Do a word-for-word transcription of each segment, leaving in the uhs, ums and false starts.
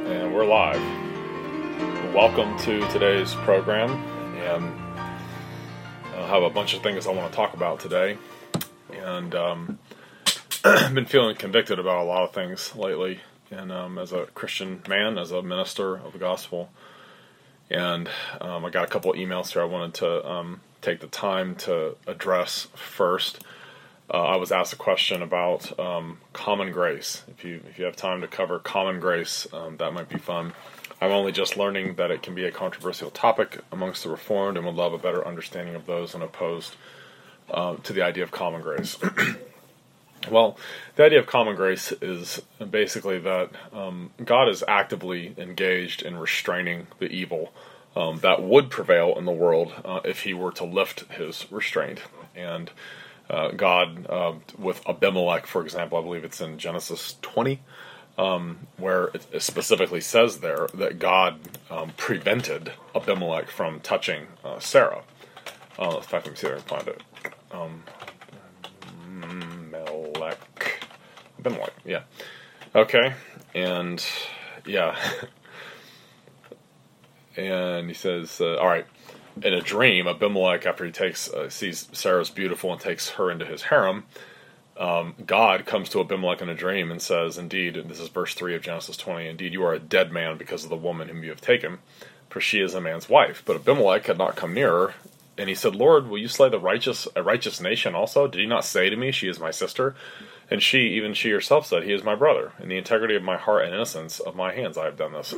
And we're live. Welcome to today's program, and I have a bunch of things I want to talk about today. And um, I've been feeling convicted about a lot of things lately, and um, as a Christian man, as a minister of the gospel. And um, I got a couple of emails here I wanted to um, take the time to address first. Uh, I was asked a question about um, common grace. If you if you have time to cover common grace, um, that might be fun. I'm only just learning that it can be a controversial topic amongst the Reformed, and would love a better understanding of those and opposed uh, to the idea of common grace. Well, the idea of common grace is basically that um, God is actively engaged in restraining the evil um, that would prevail in the world uh, if he were to lift his restraint. And Uh, God, uh, with Abimelech, for example, I believe it's in Genesis twenty, um, where it specifically says there that God um, prevented Abimelech from touching uh, Sarah. Uh, in fact, let me see if I can find it. Um, Abimelech. Abimelech, yeah. Okay, and yeah. And he says, uh, all right. In a dream, Abimelech, after he takes uh, sees Sarah's beautiful and takes her into his harem, um, God comes to Abimelech in a dream and says, indeed, and this is verse three of Genesis twenty, indeed you are a dead man because of the woman whom you have taken, for she is a man's wife. But Abimelech had not come near her, and he said, Lord, will you slay the righteous, a righteous nation also? Did he not say to me, she is my sister? And she, even she herself said, he is my brother. In the integrity of my heart and innocence of my hands I have done this.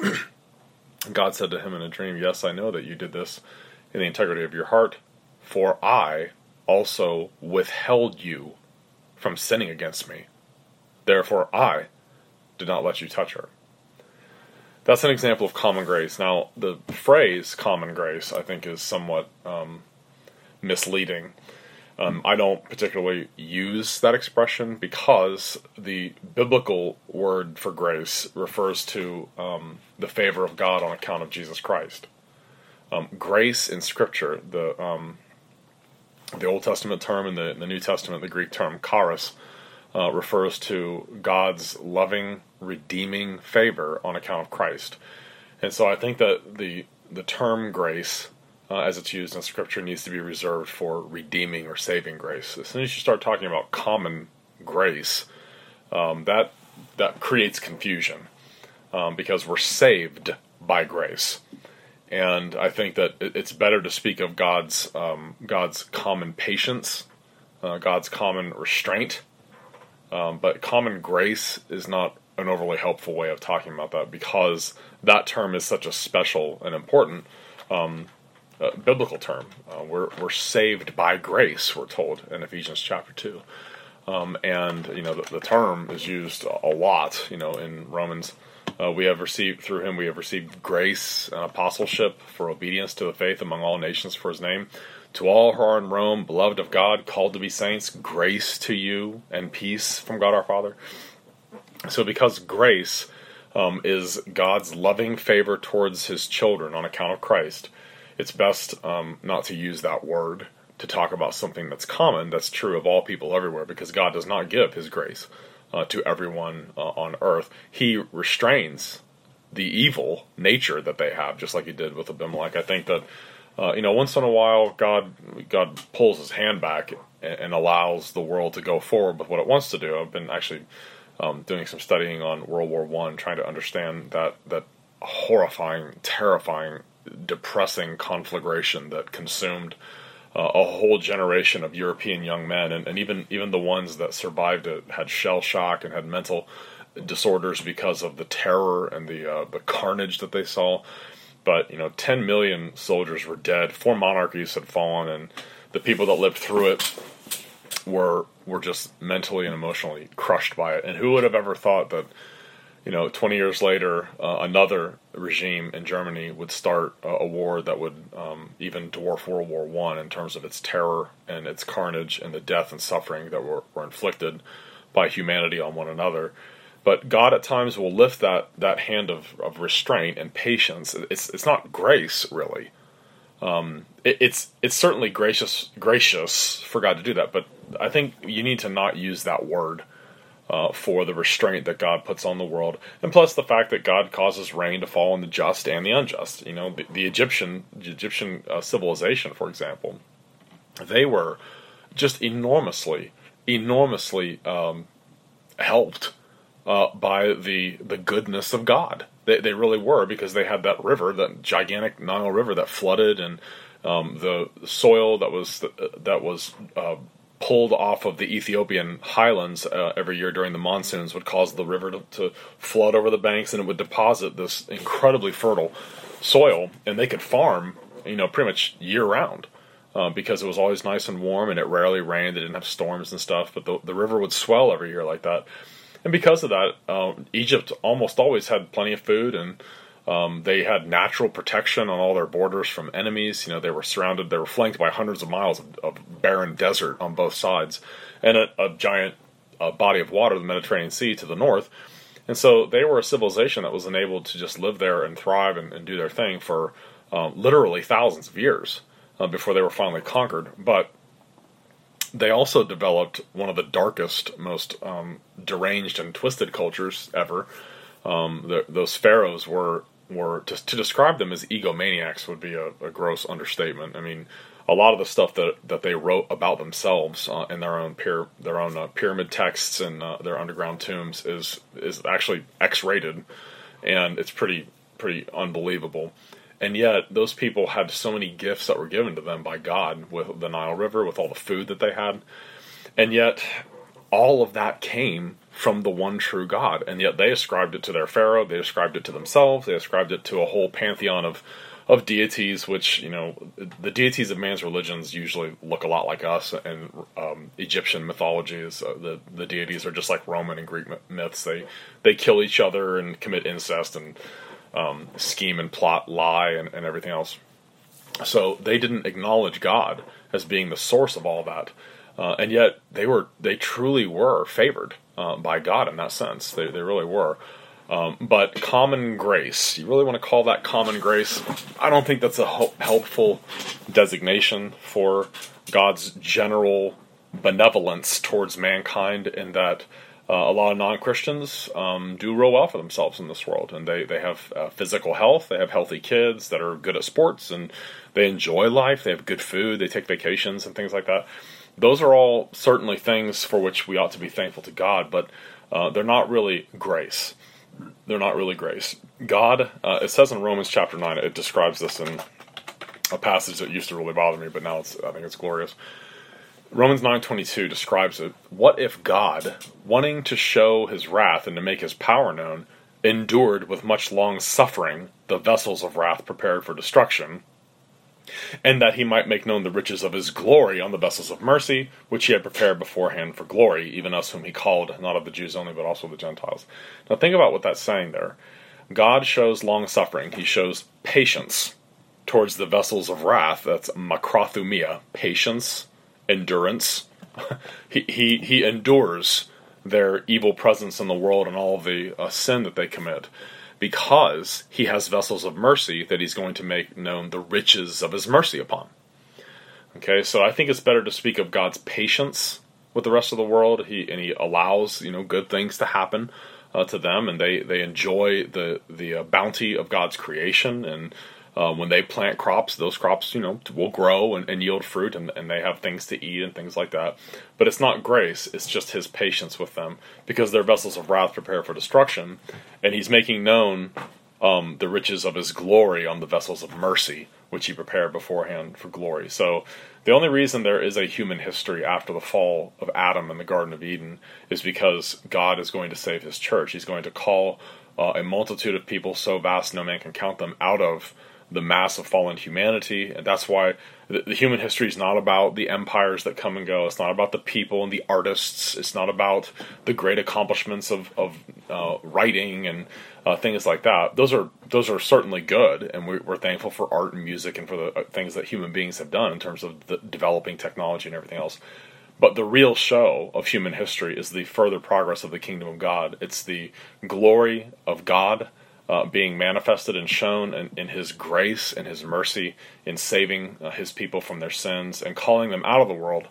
God said to him in a dream, yes, I know that you did this in the integrity of your heart, for I also withheld you from sinning against me. Therefore I did not let you touch her. That's an example of common grace. Now, the phrase common grace, I think, is somewhat um, misleading. Um, I don't particularly use that expression because the biblical word for grace refers to um, the favor of God on account of Jesus Christ. Um, grace in Scripture, the um, the Old Testament term and the, the New Testament, the Greek term charis, uh, refers to God's loving, redeeming favor on account of Christ. And so I think that the the term grace, uh, as it's used in Scripture, needs to be reserved for redeeming or saving grace. As soon as you start talking about common grace, um, that that creates confusion um, because we're saved by grace. And I think that it's better to speak of God's um, God's common patience, uh, God's common restraint. Um, but common grace is not an overly helpful way of talking about that because that term is such a special and important um, uh, biblical term. Uh, we're we're saved by grace, we're told in Ephesians chapter two, um, and you know the, the term is used a lot. You know in Romans. Uh, we have received, through him, we have received grace and apostleship for obedience to the faith among all nations for his name. To all who are in Rome, beloved of God, called to be saints, grace to you and peace from God our Father. So because grace um, is God's loving favor towards his children on account of Christ, it's best um, not to use that word to talk about something that's common, that's true of all people everywhere, because God does not give his grace Uh, to everyone uh, on earth. He restrains the evil nature that they have, just like he did with Abimelech. I think that uh, you know, once in a while, God God pulls his hand back and, and allows the world to go forward with what it wants to do. I've been actually um, doing some studying on World War One, trying to understand that that horrifying, terrifying, depressing conflagration that consumed Uh, a whole generation of European young men, and, and even even the ones that survived it had shell shock and had mental disorders because of the terror and the uh, the carnage that they saw. But you know, ten million soldiers were dead. Four monarchies had fallen, and the people that lived through it were were just mentally and emotionally crushed by it. And who would have ever thought that, you know, twenty years later, uh, another regime in Germany would start a, a war that would um, even dwarf World War One in terms of its terror and its carnage and the death and suffering that were, were inflicted by humanity on one another. But God at times will lift that, that hand of, of restraint and patience. It's it's not grace, really. Um, it, it's it's certainly gracious gracious for God to do that, but I think you need to not use that word uh, for the restraint that God puts on the world, and plus the fact that God causes rain to fall on the just and the unjust. You know, the, the Egyptian the Egyptian uh, civilization, for example, they were just enormously, enormously um, helped uh, by the the goodness of God. They they really were, because they had that river, that gigantic Nile River that flooded, and um, the soil that was that was uh, pulled off of the Ethiopian highlands uh, every year during the monsoons would cause the river to, to flood over the banks, and it would deposit this incredibly fertile soil, and they could farm, you know, pretty much year round. Uh, because it was always nice and warm, and it rarely rained. They didn't have storms and stuff, but the, the river would swell every year like that. And because of that, uh, Egypt almost always had plenty of food, and um, they had natural protection on all their borders from enemies. You know, they were surrounded, they were flanked by hundreds of miles of, of barren desert on both sides, and a, a giant uh, body of water, the Mediterranean Sea, to the north. And so they were a civilization that was enabled to just live there and thrive and, and do their thing for um, literally thousands of years. Uh, before they were finally conquered. But they also developed one of the darkest, most um, deranged and twisted cultures ever. Um, the, those pharaohs were, were to, to describe them as egomaniacs would be a, a gross understatement. I mean, a lot of the stuff that, that they wrote about themselves uh, in their own pyra- their own uh, pyramid texts and uh, their underground tombs is is actually X-rated, and it's pretty pretty unbelievable. And yet, those people had so many gifts that were given to them by God with the Nile River, with all the food that they had. And yet, all of that came from the one true God. And yet, they ascribed it to their pharaoh, they ascribed it to themselves, they ascribed it to a whole pantheon of, of deities, which, you know, the deities of man's religions usually look a lot like us. And um, Egyptian mythologies, uh, the, the deities are just like Roman and Greek myths. They, they kill each other and commit incest and Um, scheme and plot, lie, and, and everything else. So they didn't acknowledge God as being the source of all that, uh, and yet they were they truly were favored uh, by God in that sense. They they really were. Um, but common grace, you really want to call that common grace? I don't think that's a ho- helpful designation for God's general benevolence towards mankind, in that Uh, a lot of non-Christians um, do real well for themselves in this world, and they, they have uh, physical health, they have healthy kids that are good at sports, and they enjoy life, they have good food, they take vacations and things like that. Those are all certainly things for which we ought to be thankful to God, but uh, they're not really grace. They're not really grace. God, uh, it says in Romans chapter nine, it describes this in a passage that used to really bother me, but now it's, I think it's glorious. Romans nine twenty-two describes it. What if God, wanting to show his wrath and to make his power known, endured with much long suffering the vessels of wrath prepared for destruction, and that he might make known the riches of his glory on the vessels of mercy, which he had prepared beforehand for glory, even us whom he called, not of the Jews only, but also the Gentiles. Now think about what that's saying there. God shows long suffering. He shows patience towards the vessels of wrath. That's makrothumia, patience, endurance. he, he he endures their evil presence in the world and all of the uh, sin that they commit, because he has vessels of mercy that he's going to make known the riches of his mercy upon. Okay, so I think it's better to speak of God's patience with the rest of the world. He and he allows, you know, good things to happen uh, to them, and they they enjoy the the uh, bounty of God's creation. And Uh, when they plant crops, those crops, you know, will grow and, and yield fruit, and, and they have things to eat and things like that. But it's not grace, it's just his patience with them, because they're vessels of wrath prepared for destruction, and he's making known um, the riches of his glory on the vessels of mercy, which he prepared beforehand for glory. So the only reason there is a human history after the fall of Adam in the Garden of Eden is because God is going to save his church. He's going to call uh, a multitude of people so vast no man can count them out of the mass of fallen humanity. And that's why the, the human history is not about the empires that come and go. It's not about the people and the artists. It's not about the great accomplishments of, of uh, writing and uh, things like that. Those are those are certainly good, and we, we're thankful for art and music and for the uh, things that human beings have done in terms of the developing technology and everything else. But the real show of human history is the further progress of the kingdom of God. It's the glory of God Uh, being manifested and shown in, in his grace and his mercy in saving uh, his people from their sins and calling them out of the world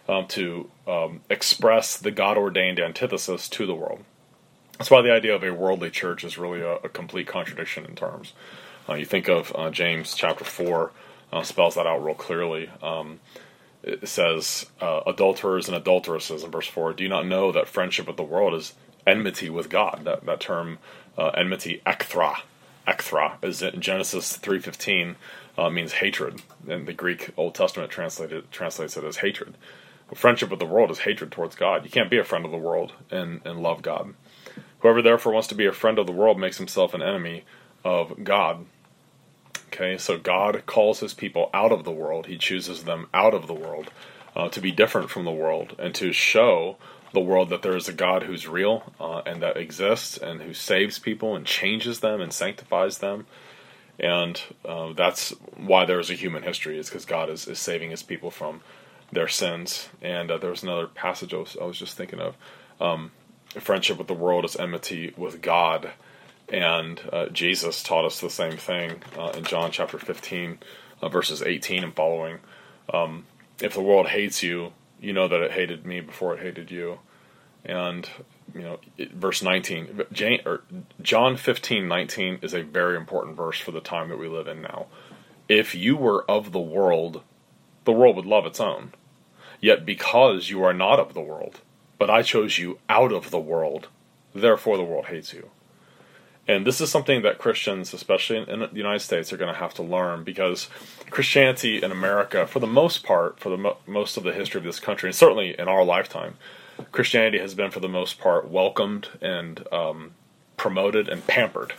um, to um, express the God-ordained antithesis to the world. That's why the idea of a worldly church is really a, a complete contradiction in terms. Uh, you think of uh, James chapter four, uh, spells that out real clearly. Um, it says, uh, adulterers and adulteresses in verse four, do you not know that friendship with the world is enmity with God? That, that term, uh, enmity, ekthra, ekthra, is in Genesis three fifteen, uh, means hatred. And the Greek Old Testament translated translates it as hatred. Friendship with the world is hatred towards God. You can't be a friend of the world and, and love God. Whoever therefore wants to be a friend of the world makes himself an enemy of God. Okay, so God calls his people out of the world. He chooses them out of the world uh, to be different from the world and to show the world that there is a God who's real uh, and that exists and who saves people and changes them and sanctifies them. And uh, that's why there is a human history, is because God is, is saving his people from their sins. And uh, there was another passage I was, I was just thinking of. Um, friendship with the world is enmity with God. And uh, Jesus taught us the same thing uh, in John chapter fifteen, uh, verses eighteen and following. Um, if the world hates you, you know that it hated me before it hated you. And, you know, it, verse nineteen, Jane, or John fifteen nineteen is a very important verse for the time that we live in now. If you were of the world, the world would love its own. Yet because you are not of the world, but I chose you out of the world, therefore the world hates you. And this is something that Christians, especially in, in the United States, are going to have to learn, because Christianity in America, for the most part, for the mo- most of the history of this country, and certainly in our lifetime, Christianity has been, for the most part, welcomed and um, promoted and pampered.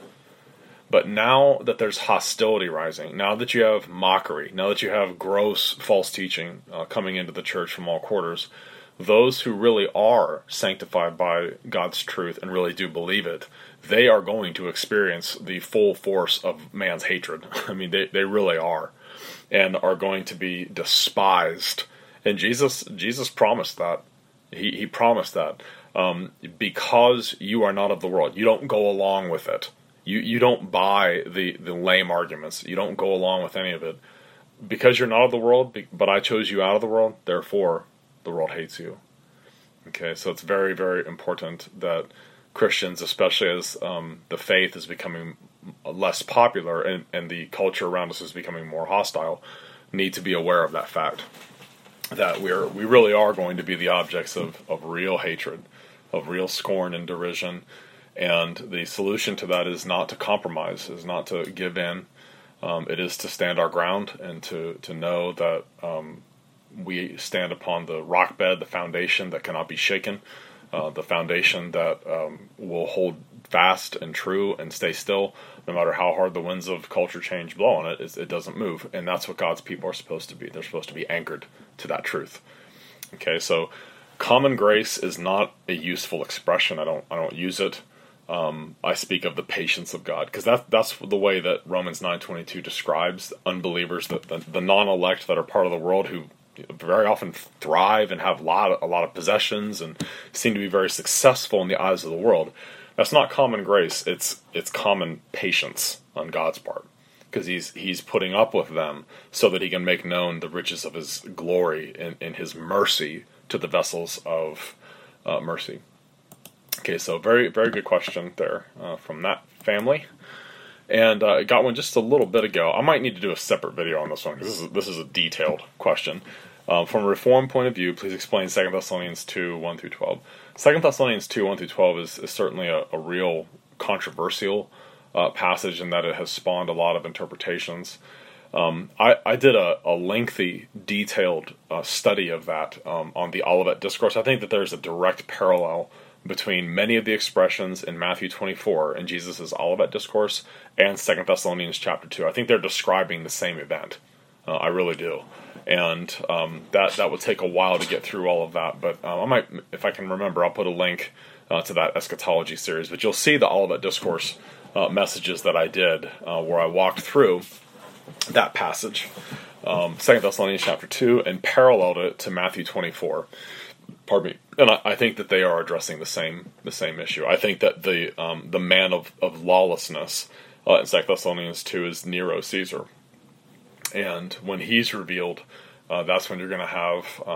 But now that there's hostility rising, now that you have mockery, now that you have gross false teaching uh, coming into the church from all quarters, those who really are sanctified by God's truth and really do believe it, they are going to experience the full force of man's hatred. I mean, they, they really are, and are going to be despised. And Jesus Jesus promised that. He, he promised that. Um, because you are not of the world. You don't go along with it. You you don't buy the, the lame arguments. You don't go along with any of it. Because you're not of the world, but I chose you out of the world, therefore the world hates you. Okay, so it's very, very important that Christians, especially as um, the faith is becoming less popular and, and the culture around us is becoming more hostile, need to be aware of that fact. That we're we really are going to be the objects of, of real hatred, of real scorn and derision. And the solution to that is not to compromise, is not to give in. Um, it is to stand our ground and to, to know that um, we stand upon the rock bed, the foundation that cannot be shaken, uh, the foundation that um, will hold fast and true and stay still, no matter how hard the winds of culture change blow on it. It, it doesn't move, and that's what God's people are supposed to be. They're supposed to be anchored to that truth. Okay, so common grace is not a useful expression. I don't I don't use it. Um, I speak of the patience of God, because that, that's the way that Romans nine twenty-two describes unbelievers, the, the, the non-elect that are part of the world, who very often thrive and have a lot, of, a lot of possessions and seem to be very successful in the eyes of the world. That's not common grace. It's it's common patience on God's part, because he's he's putting up with them so that he can make known the riches of his glory and, and his mercy to the vessels of uh, mercy. Okay, so very, very good question there uh, from that family. And uh, I got one just a little bit ago. I might need to do a separate video on this one, because this is, this is a detailed question. Uh, from a Reformed point of view, please explain Second Thessalonians two, one through twelve. Second Thessalonians two, one through twelve is, is certainly a, a real controversial uh, passage, in that it has spawned a lot of interpretations. Um, I, I did a, a lengthy, detailed uh, study of that um, on the Olivet Discourse. I think that there's a direct parallel between many of the expressions in Matthew twenty-four in Jesus' Olivet Discourse and Second Thessalonians chapter two. I think they're describing the same event. Uh, I really do. And um, that, that would take a while to get through all of that. But um, I might, if I can remember, I'll put a link uh, to that eschatology series. But you'll see the Olivet Discourse uh, messages that I did, uh, where I walked through that passage, um, Second Thessalonians chapter two, and paralleled it to Matthew twenty-four. Pardon me. And I, I think that they are addressing the same the same issue. I think that the um, the man of, of lawlessness uh, in Second Thessalonians two is Nero Caesar. And when he's revealed, uh, that's when you're going to have um,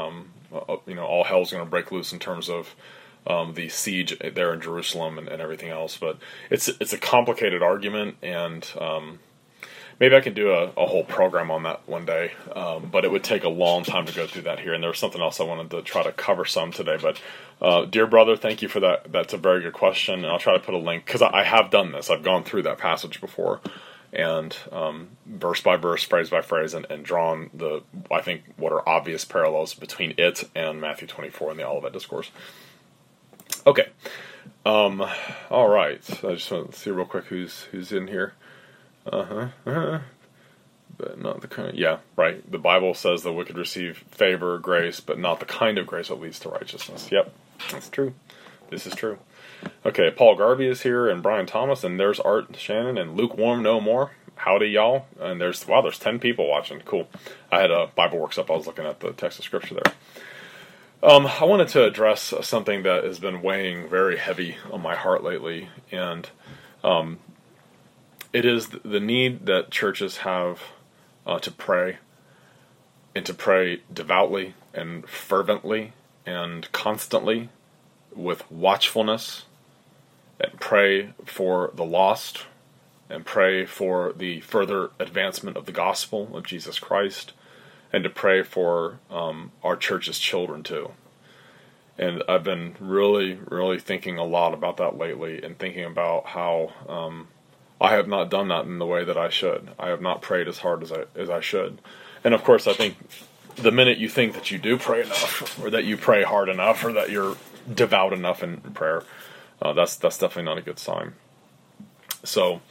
uh, you know, all hell's going to break loose in terms of um, the siege there in Jerusalem and, and everything else. But it's it's a complicated argument, and um, maybe I can do a, a whole program on that one day. Um, but it would take a long time to go through that here. And there was something else I wanted to try to cover some today. But uh, dear brother, thank you for that. That's a very good question, and I'll try to put a link because I, I have done this. I've gone through that passage before. And um, verse by verse, phrase by phrase, and, and drawn the, I think, what are obvious parallels between it and Matthew twenty-four and the Olivet Discourse. Okay. Um, all right. I just want to see real quick who's who's in here. Uh-huh. uh-huh. But not the kind of, yeah, right. The Bible says the wicked receive favor, grace, but not the kind of grace that leads to righteousness. Yep, that's true. This is true. Okay, Paul Garvey is here, and Brian Thomas, and there's Art Shannon, and Lukewarm No More. Howdy, y'all. And there's, wow, there's ten people watching. Cool. I had a Bible Works up. I was looking at the text of Scripture there. Um, I wanted to address something that has been weighing very heavy on my heart lately, and um, it is the need that churches have uh, to pray, and to pray devoutly and fervently and constantly with watchfulness, and pray for the lost, and pray for the further advancement of the gospel of Jesus Christ, and to pray for um, our church's children too. And I've been really, really thinking a lot about that lately, and thinking about how um, I have not done that in the way that I should. I have not prayed as hard as I as I should. And of course, I think the minute you think that you do pray enough, or that you pray hard enough, or that you're devout enough in prayer, uh, that's that's definitely not a good sign. So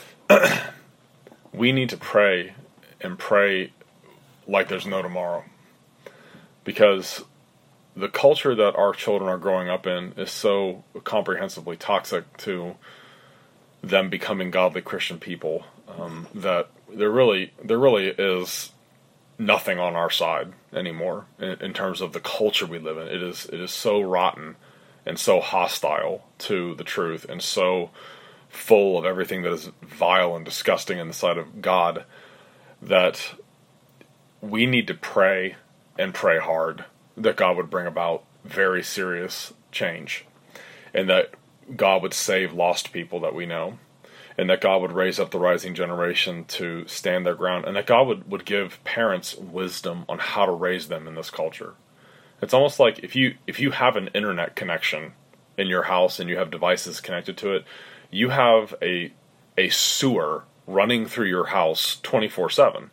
we need to pray, and pray like there's no tomorrow, because the culture that our children are growing up in is so comprehensively toxic to them becoming godly Christian people, um, that there really there really is nothing on our side anymore in, in terms of the culture we live in. It is it is so rotten and so hostile to the truth, and so full of everything that is vile and disgusting in the sight of God, that we need to pray, and pray hard, that God would bring about very serious change, and that God would save lost people that we know, and that God would raise up the rising generation to stand their ground, and that God would, would give parents wisdom on how to raise them in this culture. It's almost like if you if you have an internet connection in your house and you have devices connected to it, you have a a sewer running through your house twenty-four seven.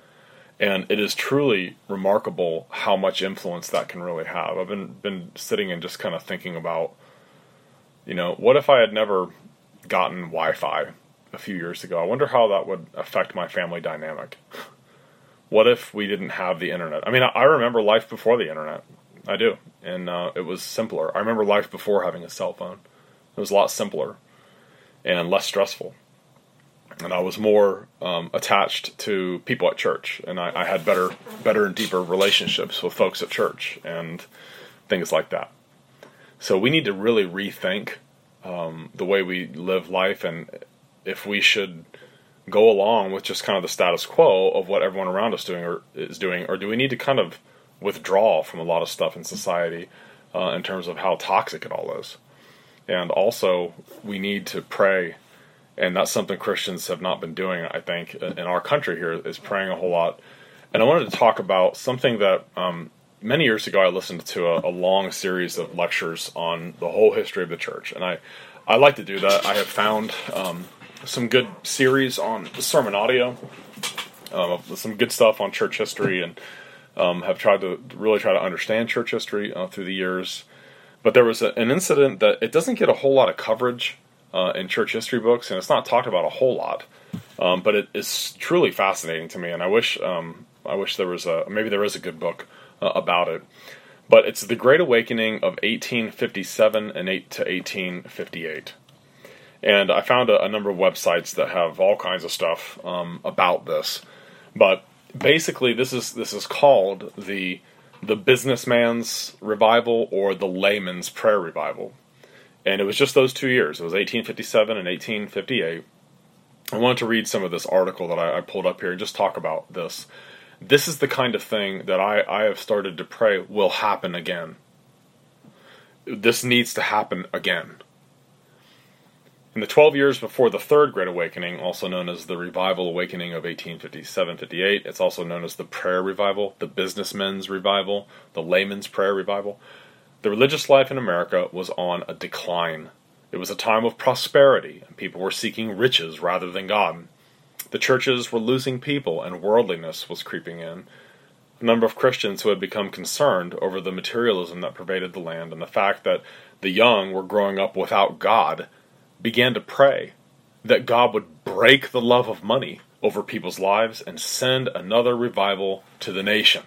And it is truly remarkable how much influence that can really have. I've been been sitting and just kind of thinking about, you know, what if I had never gotten Wi-Fi a few years ago? I wonder how that would affect my family dynamic. What if we didn't have the internet? I mean, I remember life before the internet. I do. And uh, it was simpler. I remember life before having a cell phone. It was a lot simpler and less stressful. And I was more um, attached to people at church. And I, I had better, better and deeper relationships with folks at church and things like that. So we need to really rethink um, the way we live life, and if we should go along with just kind of the status quo of what everyone around us doing or is doing, or do we need to kind of withdraw from a lot of stuff in society uh, in terms of how toxic it all is. And also, we need to pray, and that's something Christians have not been doing, I think, in our country here, is praying a whole lot. And I wanted to talk about something that um, many years ago I listened to a, a long series of lectures on the whole history of the church, and I, I like to do that. I have found um, some good series on sermon audio, uh, some good stuff on church history, and um, have tried to really try to understand church history uh, through the years. But there was a, an incident that it doesn't get a whole lot of coverage uh, in church history books, and it's not talked about a whole lot. Um, but it is truly fascinating to me, and I wish um, I wish there was a maybe there is a good book uh, about it. But it's the Great Awakening of eighteen fifty-seven and eight to eighteen fifty-eight. And I found a, a number of websites that have all kinds of stuff um, about this. But basically, this is this is called the the businessman's revival or the layman's prayer revival. And it was just those two years. It was eighteen fifty-seven and eighteen fifty-eight. I wanted to read some of this article that I, I pulled up here and just talk about this. This is the kind of thing that I, I have started to pray will happen again. This needs to happen again. In the twelve years before the Third Great Awakening, also known as the Revival Awakening of eighteen fifty-seven fifty-eight, it's also known as the Prayer Revival, the Businessmen's Revival, the Layman's Prayer Revival, the religious life in America was on a decline. It was a time of prosperity, and people were seeking riches rather than God. The churches were losing people, and worldliness was creeping in. A number of Christians who had become concerned over the materialism that pervaded the land and the fact that the young were growing up without God began to pray that God would break the love of money over people's lives and send another revival to the nation.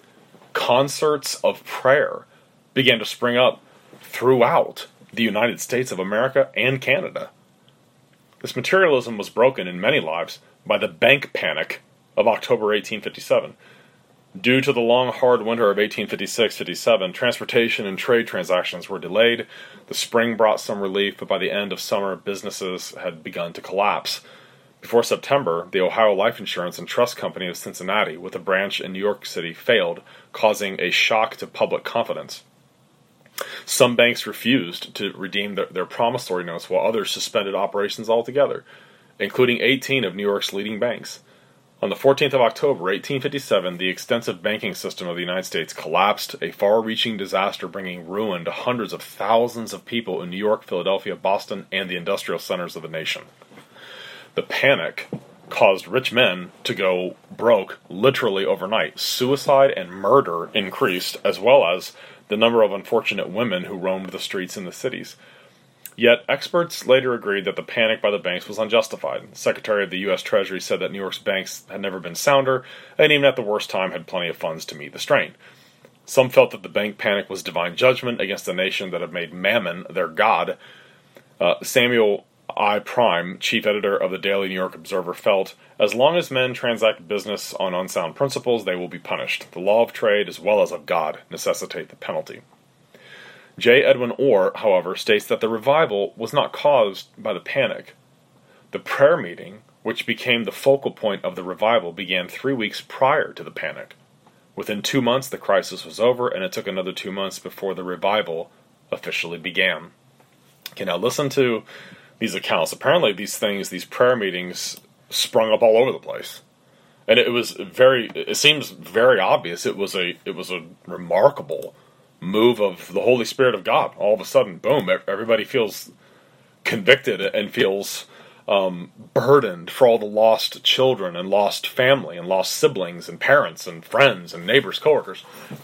Concerts of prayer began to spring up throughout the United States of America and Canada. This materialism was broken in many lives by the bank panic of October eighteen fifty-seven. Due to the long, hard winter of eighteen fifty-six fifty-seven, transportation and trade transactions were delayed. The spring brought some relief, but by the end of summer, businesses had begun to collapse. Before September, the Ohio Life Insurance and Trust Company of Cincinnati, with a branch in New York City, failed, causing a shock to public confidence. Some banks refused to redeem their, their promissory notes, while others suspended operations altogether, including eighteen of New York's leading banks. On the fourteenth of October, eighteen fifty-seven, the extensive banking system of the United States collapsed, a far-reaching disaster bringing ruin to hundreds of thousands of people in New York, Philadelphia, Boston, and the industrial centers of the nation. The panic caused rich men to go broke literally overnight. Suicide and murder increased, as well as the number of unfortunate women who roamed the streets in the cities. Yet, experts later agreed that the panic by the banks was unjustified. The Secretary of the U S Treasury said that New York's banks had never been sounder, and even at the worst time had plenty of funds to meet the strain. Some felt that the bank panic was divine judgment against a nation that had made Mammon their god. Uh, Samuel I. Prime, chief editor of the Daily New York Observer, felt, as long as men transact business on unsound principles, they will be punished. The law of trade, as well as of God, necessitate the penalty. J. Edwin Orr, however, states that the revival was not caused by the panic. The prayer meeting, which became the focal point of the revival, began three weeks prior to the panic. Within two months, the crisis was over, and it took another two months before the revival officially began. Okay, now listen to these accounts. Apparently, these things, these prayer meetings, sprung up all over the place. And it was very, it seems very obvious. It was a, it was a remarkable move of the Holy Spirit of God. All of a sudden, boom, everybody feels convicted and feels um, burdened for all the lost children and lost family and lost siblings and parents and friends and neighbors, coworkers.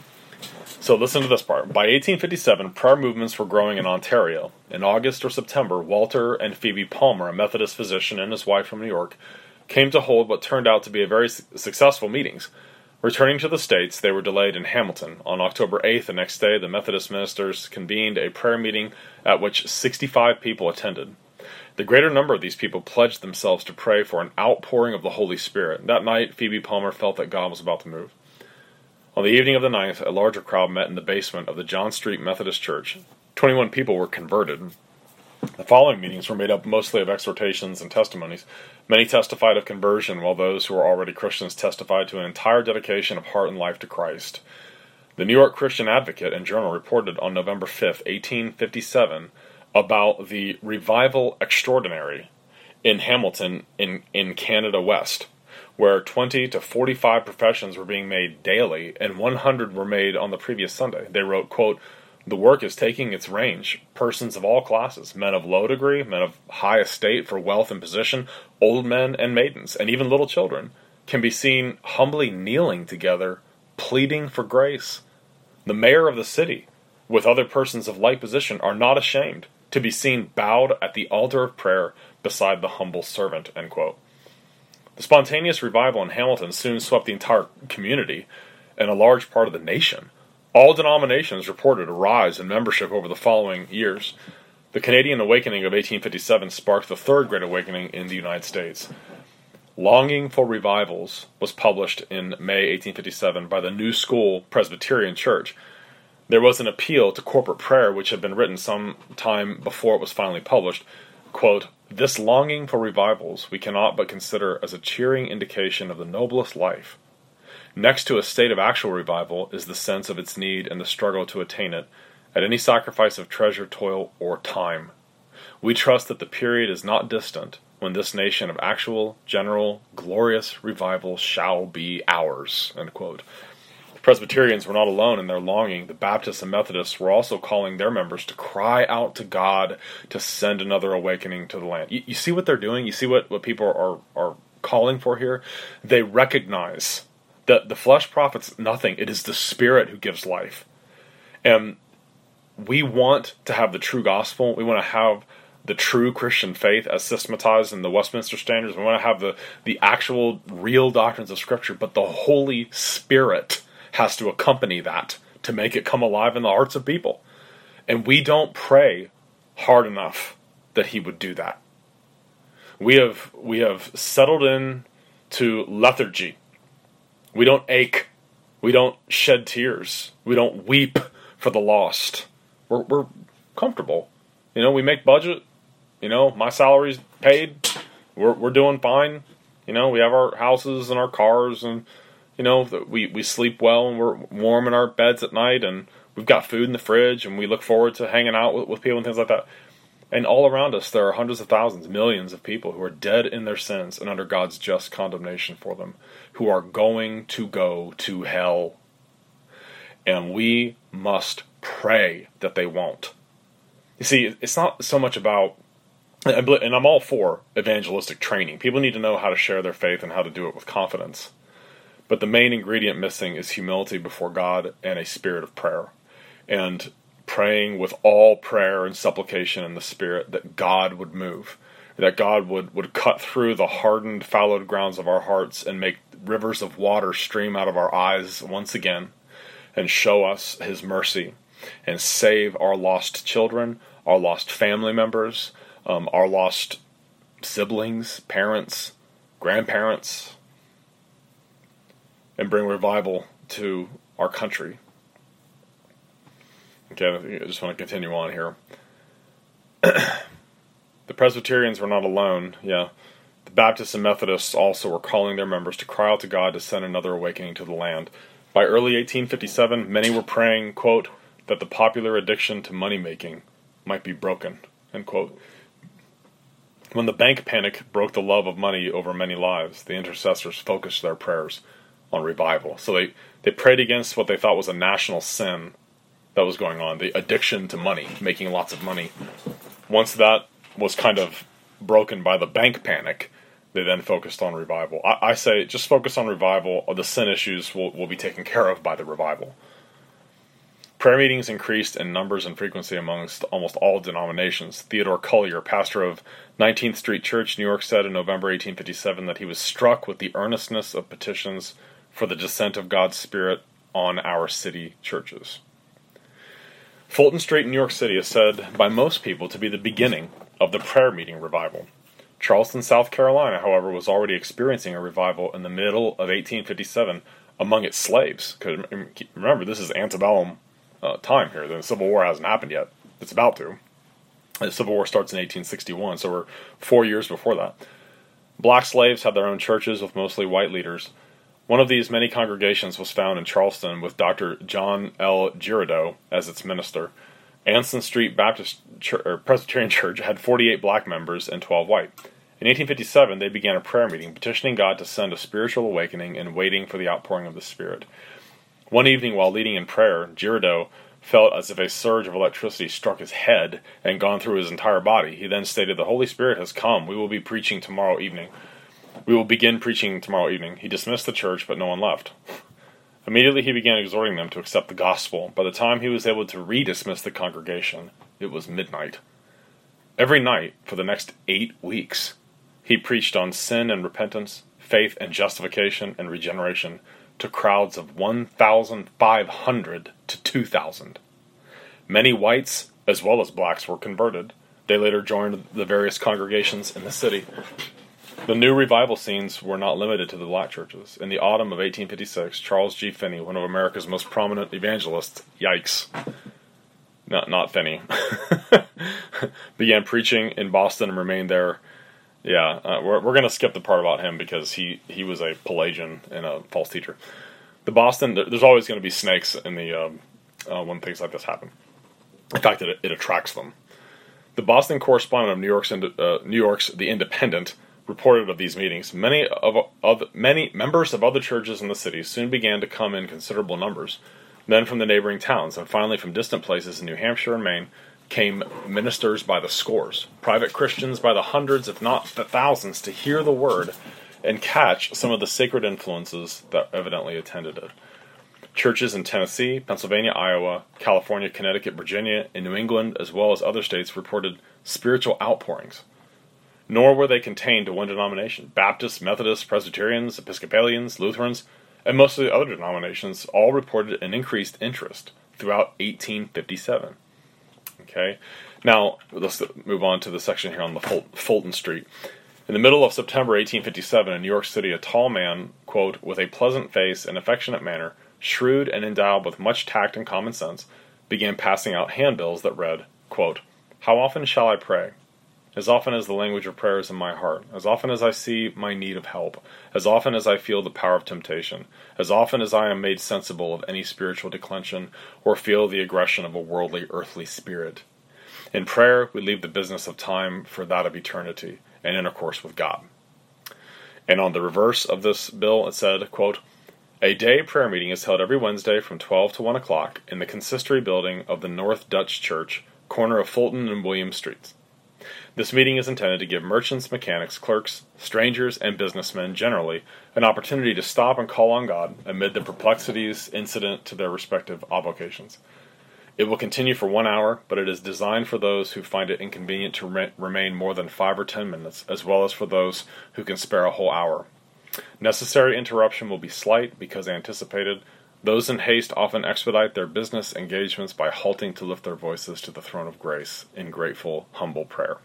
So listen to this part. By eighteen fifty-seven, prayer movements were growing in Ontario. In August or September, Walter and Phoebe Palmer, a Methodist physician and his wife from New York, came to hold what turned out to be a very su- successful meetings. Returning to the States, they were delayed in Hamilton. On October eighth, the next day, the Methodist ministers convened a prayer meeting at which sixty-five people attended. The greater number of these people pledged themselves to pray for an outpouring of the Holy Spirit. That night, Phoebe Palmer felt that God was about to move. On the evening of the ninth, a larger crowd met in the basement of the John Street Methodist Church. Twenty-one people were converted. The following meetings were made up mostly of exhortations and testimonies. Many testified of conversion, while those who were already Christians testified to an entire dedication of heart and life to Christ. The New York Christian Advocate and Journal reported on November fifth, eighteen fifty-seven, about the Revival Extraordinary in Hamilton in, in Canada West, where twenty to forty-five professions were being made daily, and one hundred were made on the previous Sunday. They wrote, quote, "The work is taking its range. Persons of all classes, men of low degree, men of high estate for wealth and position, old men and maidens, and even little children, can be seen humbly kneeling together, pleading for grace. The mayor of the city, with other persons of like position, are not ashamed to be seen bowed at the altar of prayer beside the humble servant," end quote. The spontaneous revival in Hamilton soon swept the entire community and a large part of the nation. All denominations reported a rise in membership over the following years. The Canadian Awakening of eighteen fifty-seven sparked the Third Great Awakening in the United States. Longing for Revivals was published in May eighteen fifty-seven by the New School Presbyterian Church. There was an appeal to corporate prayer which had been written some time before it was finally published. Quote, "This longing for revivals we cannot but consider as a cheering indication of the noblest life. Next to a state of actual revival is the sense of its need and the struggle to attain it, at any sacrifice of treasure, toil, or time. We trust that the period is not distant when this nation of actual, general, glorious revival shall be ours." End quote. The Presbyterians were not alone in their longing. The Baptists and Methodists were also calling their members to cry out to God to send another awakening to the land. You, you see what they're doing? You see what, what people are, are calling for here? They recognize that the flesh profits nothing. It is the Spirit who gives life. And we want to have the true gospel. We want to have the true Christian faith as systematized in the Westminster Standards. We want to have the, the actual real doctrines of Scripture, but the Holy Spirit has to accompany that to make it come alive in the hearts of people. And we don't pray hard enough that He would do that. We have we have settled in to lethargy. We don't ache. We don't shed tears. We don't weep for the lost. We're, we're comfortable. You know, we make budget. You know, my salary's paid. We're we're doing fine. You know, we have our houses and our cars, and you know, we, we sleep well, and we're warm in our beds at night, and we've got food in the fridge, and we look forward to hanging out with, with people and things like that. And all around us, there are hundreds of thousands, millions of people who are dead in their sins and under God's just condemnation for them, who are going to go to hell. And we must pray that they won't. You see, it's not so much about, and I'm all for evangelistic training. People need to know how to share their faith and how to do it with confidence. But the main ingredient missing is humility before God and a spirit of prayer. And praying with all prayer and supplication in the Spirit that God would move. That God would, would cut through the hardened, fallowed grounds of our hearts and make rivers of water stream out of our eyes once again. And show us His mercy. And save our lost children, our lost family members, um, our lost siblings, parents, grandparents, and bring revival to our country. Okay, I just want to continue on here. The Presbyterians were not alone, yeah. The Baptists and Methodists also were calling their members to cry out to God to send another awakening to the land. By early eighteen fifty-seven, many were praying, quote, that the popular addiction to money-making might be broken, end quote. When the bank panic broke the love of money over many lives, the intercessors focused their prayers on revival. So they, they prayed against what they thought was a national sin that was going on, the addiction to money, making lots of money. Once that was kind of broken by the bank panic, they then focused on revival. I, I say just focus on revival. The sin issues will, will be taken care of by the revival. Prayer meetings increased in numbers and frequency amongst almost all denominations. Theodore Collier, pastor of nineteenth Street Church, New York, said in November eighteen fifty-seven that he was struck with the earnestness of petitions for the descent of God's Spirit on our city churches. Fulton Street in New York City is said by most people to be the beginning of the prayer meeting revival. Charleston, South Carolina, however, was already experiencing a revival in the middle of eighteen fifty-seven among its slaves. Because remember, this is antebellum uh, time here. The Civil War hasn't happened yet. It's about to. The Civil War starts in eighteen sixty-one, so we're four years before that. Black slaves had their own churches with mostly white leaders. One of these many congregations was found in Charleston with Doctor John L. Girardeau as its minister. Anson Street Baptist Church, or Presbyterian Church had forty-eight black members and twelve white. In eighteen fifty-seven, they began a prayer meeting, petitioning God to send a spiritual awakening and waiting for the outpouring of the Spirit. One evening while leading in prayer, Girardeau felt as if a surge of electricity struck his head and gone through his entire body. He then stated, "The Holy Spirit has come. We will be preaching tomorrow evening. We will begin preaching tomorrow evening." He dismissed the church, but no one left. Immediately he began exhorting them to accept the gospel. By the time he was able to re-dismiss the congregation, it was midnight. Every night, for the next eight weeks, he preached on sin and repentance, faith and justification and regeneration to crowds of one thousand five hundred to two thousand. Many whites, as well as blacks, were converted. They later joined the various congregations in the city. The new revival scenes were not limited to the black churches. In the autumn of eighteen fifty-six, Charles G. Finney, one of America's most prominent evangelists, yikes, not not Finney, began preaching in Boston and remained there. Yeah, uh, we're we're going to skip the part about him because he, he was a Pelagian and a false teacher. The Boston, there's always going to be snakes in the um, uh, when things like this happen. In fact, it, it attracts them. The Boston correspondent of New York's uh, New York's The Independent reported of these meetings. Many of, of many members of other churches in the city soon began to come in considerable numbers. Then from the neighboring towns, and finally from distant places in New Hampshire and Maine, came ministers by the scores, private Christians by the hundreds, if not the thousands, to hear the word and catch some of the sacred influences that evidently attended it. Churches in Tennessee, Pennsylvania, Iowa, California, Connecticut, Virginia, and New England, as well as other states, reported spiritual outpourings. Nor were they contained to one denomination. Baptists, Methodists, Presbyterians, Episcopalians, Lutherans, and most of the other denominations all reported an increased interest throughout eighteen fifty-seven. Okay, now let's move on to the section here on the Ful- Fulton Street. In the middle of September eighteen fifty-seven, in New York City, a tall man, quote, with a pleasant face and affectionate manner, shrewd and endowed with much tact and common sense, began passing out handbills that read, quote, "How often shall I pray? As often as the language of prayer is in my heart, as often as I see my need of help, as often as I feel the power of temptation, as often as I am made sensible of any spiritual declension, or feel the aggression of a worldly, earthly spirit. In prayer, we leave the business of time for that of eternity, and intercourse with God." And on the reverse of this bill, it said, quote, "A day prayer meeting is held every Wednesday from twelve to one o'clock in the consistory building of the North Dutch Church, corner of Fulton and William Streets. This meeting is intended to give merchants, mechanics, clerks, strangers, and businessmen generally an opportunity to stop and call on God amid the perplexities incident to their respective avocations. It will continue for one hour, but it is designed for those who find it inconvenient to re- remain more than five or ten minutes, as well as for those who can spare a whole hour. Necessary interruption will be slight because anticipated. Those in haste often expedite their business engagements by halting to lift their voices to the throne of grace in grateful, humble prayer."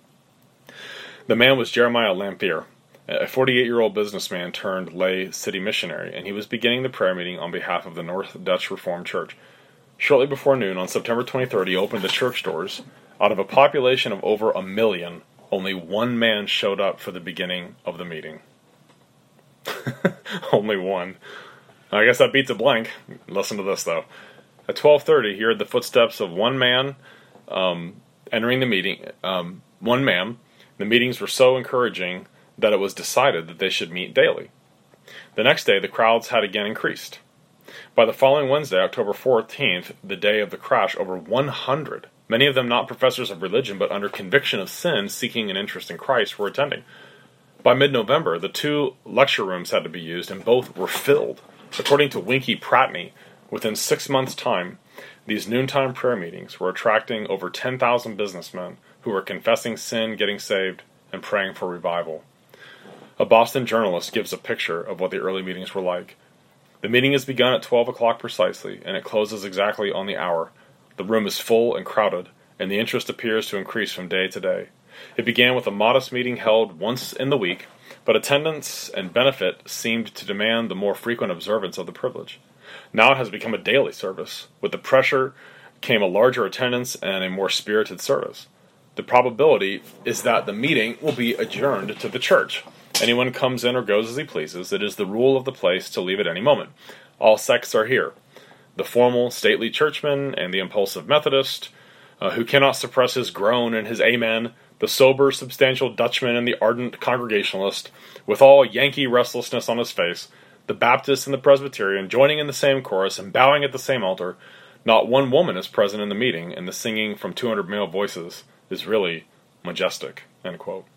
The man was Jeremiah Lamphere, a forty-eight-year-old businessman turned lay city missionary, and he was beginning the prayer meeting on behalf of the North Dutch Reformed Church. Shortly before noon on September twenty-third, he opened the church doors. Out of a population of over a million, only one man showed up for the beginning of the meeting. Only one. I guess that beats a blank. Listen to this, though. At twelve thirty, he heard the footsteps of one man um, entering the meeting. Um, one man. The meetings were so encouraging that it was decided that they should meet daily. The next day, the crowds had again increased. By the following Wednesday, October fourteenth, the day of the crash, over one hundred, many of them not professors of religion but under conviction of sin, seeking an interest in Christ, were attending. By mid-November, the two lecture rooms had to be used, and both were filled. According to Winky Pratney, within six months' time, these noontime prayer meetings were attracting over ten thousand businessmen who were confessing sin, getting saved, and praying for revival. A Boston journalist gives a picture of what the early meetings were like. "The meeting has begun at twelve o'clock precisely, and it closes exactly on the hour. The room is full and crowded, and the interest appears to increase from day to day. It began with a modest meeting held once in the week, but attendance and benefit seemed to demand the more frequent observance of the privilege. Now it has become a daily service. With the pressure came a larger attendance and a more spirited service. The probability is that the meeting will be adjourned to the church. Anyone comes in or goes as he pleases. It is the rule of the place to leave at any moment. All sects are here. The formal, stately churchman and the impulsive Methodist, uh, who cannot suppress his groan and his amen, the sober, substantial Dutchman and the ardent Congregationalist, with all Yankee restlessness on his face, the Baptist and the Presbyterian joining in the same chorus and bowing at the same altar. Not one woman is present in the meeting, and the singing from two hundred male voices is really majestic." End quote.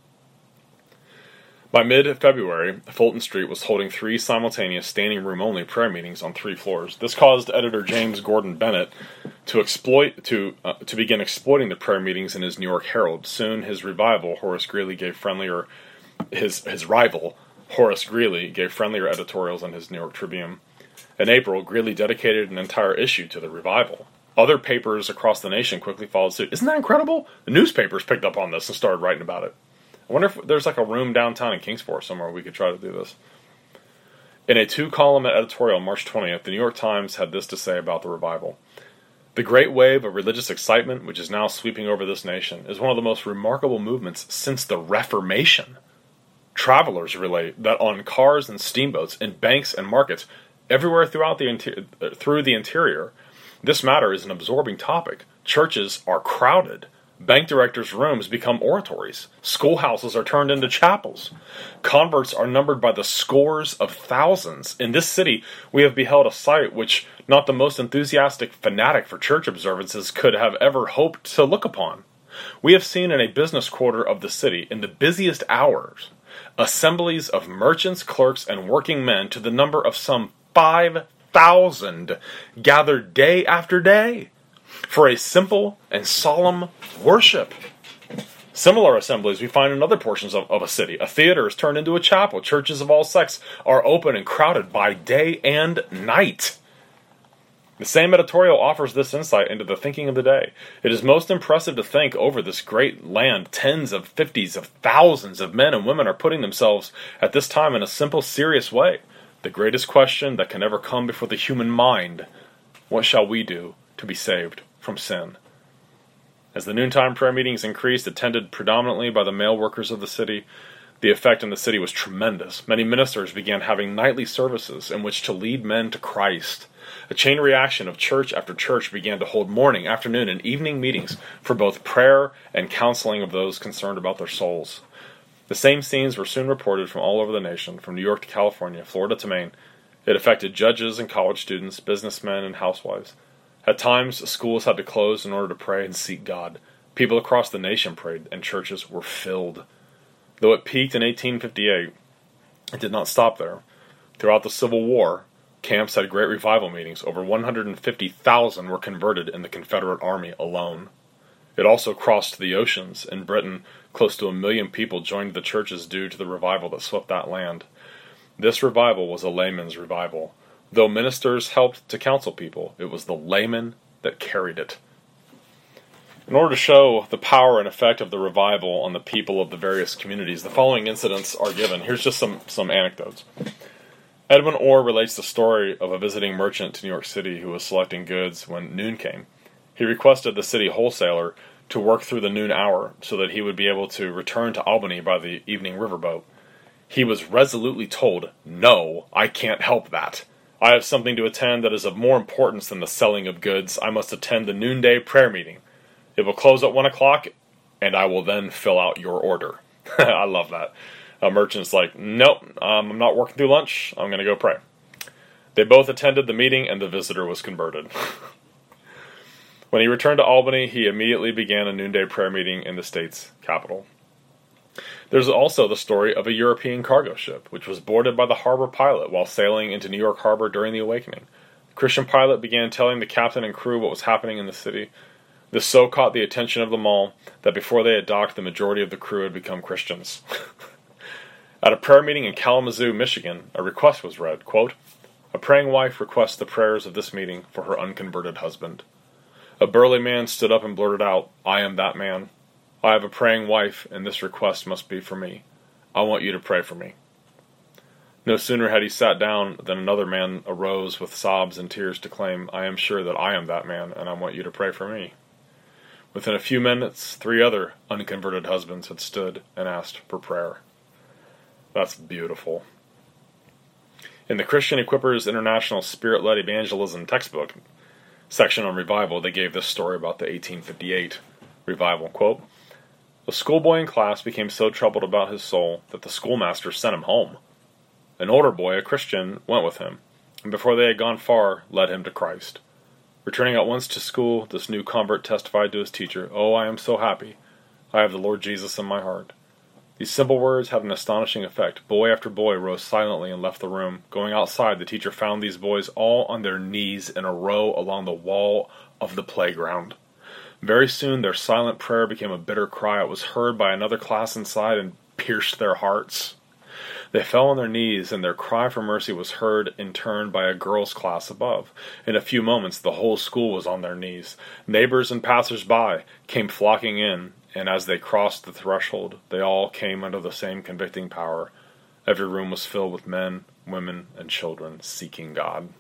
By mid-February, Fulton Street was holding three simultaneous standing room only prayer meetings on three floors. This caused editor James Gordon Bennett to exploit to uh, to begin exploiting the prayer meetings in his New York Herald. Soon, his rival Horace Greeley gave friendlier his his rival Horace Greeley gave friendlier editorials in his New York Tribune. In April, Greeley dedicated an entire issue to the revival. Other papers across the nation quickly followed suit. Isn't that incredible? The newspapers picked up on this and started writing about it. I wonder if there's like a room downtown in Kingsport somewhere we could try to do this. In a two-column editorial on March twentieth, the New York Times had this to say about the revival. "The great wave of religious excitement which is now sweeping over this nation is one of the most remarkable movements since the Reformation. Travelers relate that on cars and steamboats, in banks and markets, Everywhere throughout the inter- through the interior, this matter is an absorbing topic. Churches are crowded. Bank directors' rooms become oratories. Schoolhouses are turned into chapels. Converts are numbered by the scores of thousands. In this city, we have beheld a sight which not the most enthusiastic fanatic for church observances could have ever hoped to look upon. We have seen in a business quarter of the city, in the busiest hours, assemblies of merchants, clerks, and working men to the number of some five thousand gathered day after day for a simple and solemn worship. Similar assemblies we find in other portions of, of a city. A theater is turned into a chapel. Churches of all sects are open and crowded by day and night. The same editorial offers this insight into the thinking of the day. It is most impressive to think over this great land. Tens of fifties of thousands of men and women are putting themselves at this time in a simple, serious way. The greatest question that can ever come before the human mind: what shall we do to be saved from sin? As the noontime prayer meetings increased, attended predominantly by the male workers of the city, the effect in the city was tremendous. Many ministers began having nightly services in which to lead men to Christ. A chain reaction of church after church began to hold morning, afternoon, and evening meetings for both prayer and counseling of those concerned about their souls. The same scenes were soon reported from all over the nation, from New York to California, Florida to Maine. It affected judges and college students, businessmen and housewives. At times, schools had to close in order to pray and seek God. People across the nation prayed, and churches were filled. Though it peaked in eighteen fifty-eight, it did not stop there. Throughout the Civil War, camps had great revival meetings. Over one hundred fifty thousand were converted in the Confederate Army alone. It also crossed the oceans. In Britain, close to a million people joined the churches due to the revival that swept that land. This revival was a layman's revival. Though ministers helped to counsel people, it was the layman that carried it. In order to show the power and effect of the revival on the people of the various communities, the following incidents are given. Here's just some, some anecdotes. Edwin Orr relates the story of a visiting merchant to New York City who was selecting goods when noon came. He requested the city wholesaler to work through the noon hour so that he would be able to return to Albany by the evening riverboat. He was resolutely told, "No, I can't help that. I have something to attend that is of more importance than the selling of goods. I must attend the noonday prayer meeting. It will close at one o'clock, and I will then fill out your order." I love that. A merchant's like, "Nope, um, I'm not working through lunch. I'm going to go pray." They both attended the meeting, and the visitor was converted. When he returned to Albany, he immediately began a noonday prayer meeting in the state's capital. There's also the story of a European cargo ship, which was boarded by the harbor pilot while sailing into New York Harbor during the Awakening. The Christian pilot began telling the captain and crew what was happening in the city. This so caught the attention of them all that before they had docked, the majority of the crew had become Christians. At a prayer meeting in Kalamazoo, Michigan, a request was read, quote, "A praying wife requests the prayers of this meeting for her unconverted husband." A burly man stood up and blurted out, "I am that man. I have a praying wife, and this request must be for me. I want you to pray for me." No sooner had he sat down than another man arose with sobs and tears to claim, "I am sure that I am that man, and I want you to pray for me." Within a few minutes, three other unconverted husbands had stood and asked for prayer. That's beautiful. In the Christian Equippers International Spirit-Led Evangelism textbook section on revival, they gave this story about the eighteen fifty-eight revival. Quote, "A schoolboy in class became so troubled about his soul that the schoolmaster sent him home. An older boy, a Christian, went with him, and before they had gone far, led him to Christ. Returning at once to school, this new convert testified to his teacher, 'Oh, I am so happy. I have the Lord Jesus in my heart.' These simple words had an astonishing effect. Boy after boy rose silently and left the room. Going outside, the teacher found these boys all on their knees in a row along the wall of the playground. Very soon their silent prayer became a bitter cry. It was heard by another class inside and pierced their hearts. They fell on their knees, and their cry for mercy was heard in turn by a girls' class above. In a few moments the whole school was on their knees. Neighbors and passers-by came flocking in, and as they crossed the threshold, they all came under the same convicting power. Every room was filled with men, women, and children seeking God."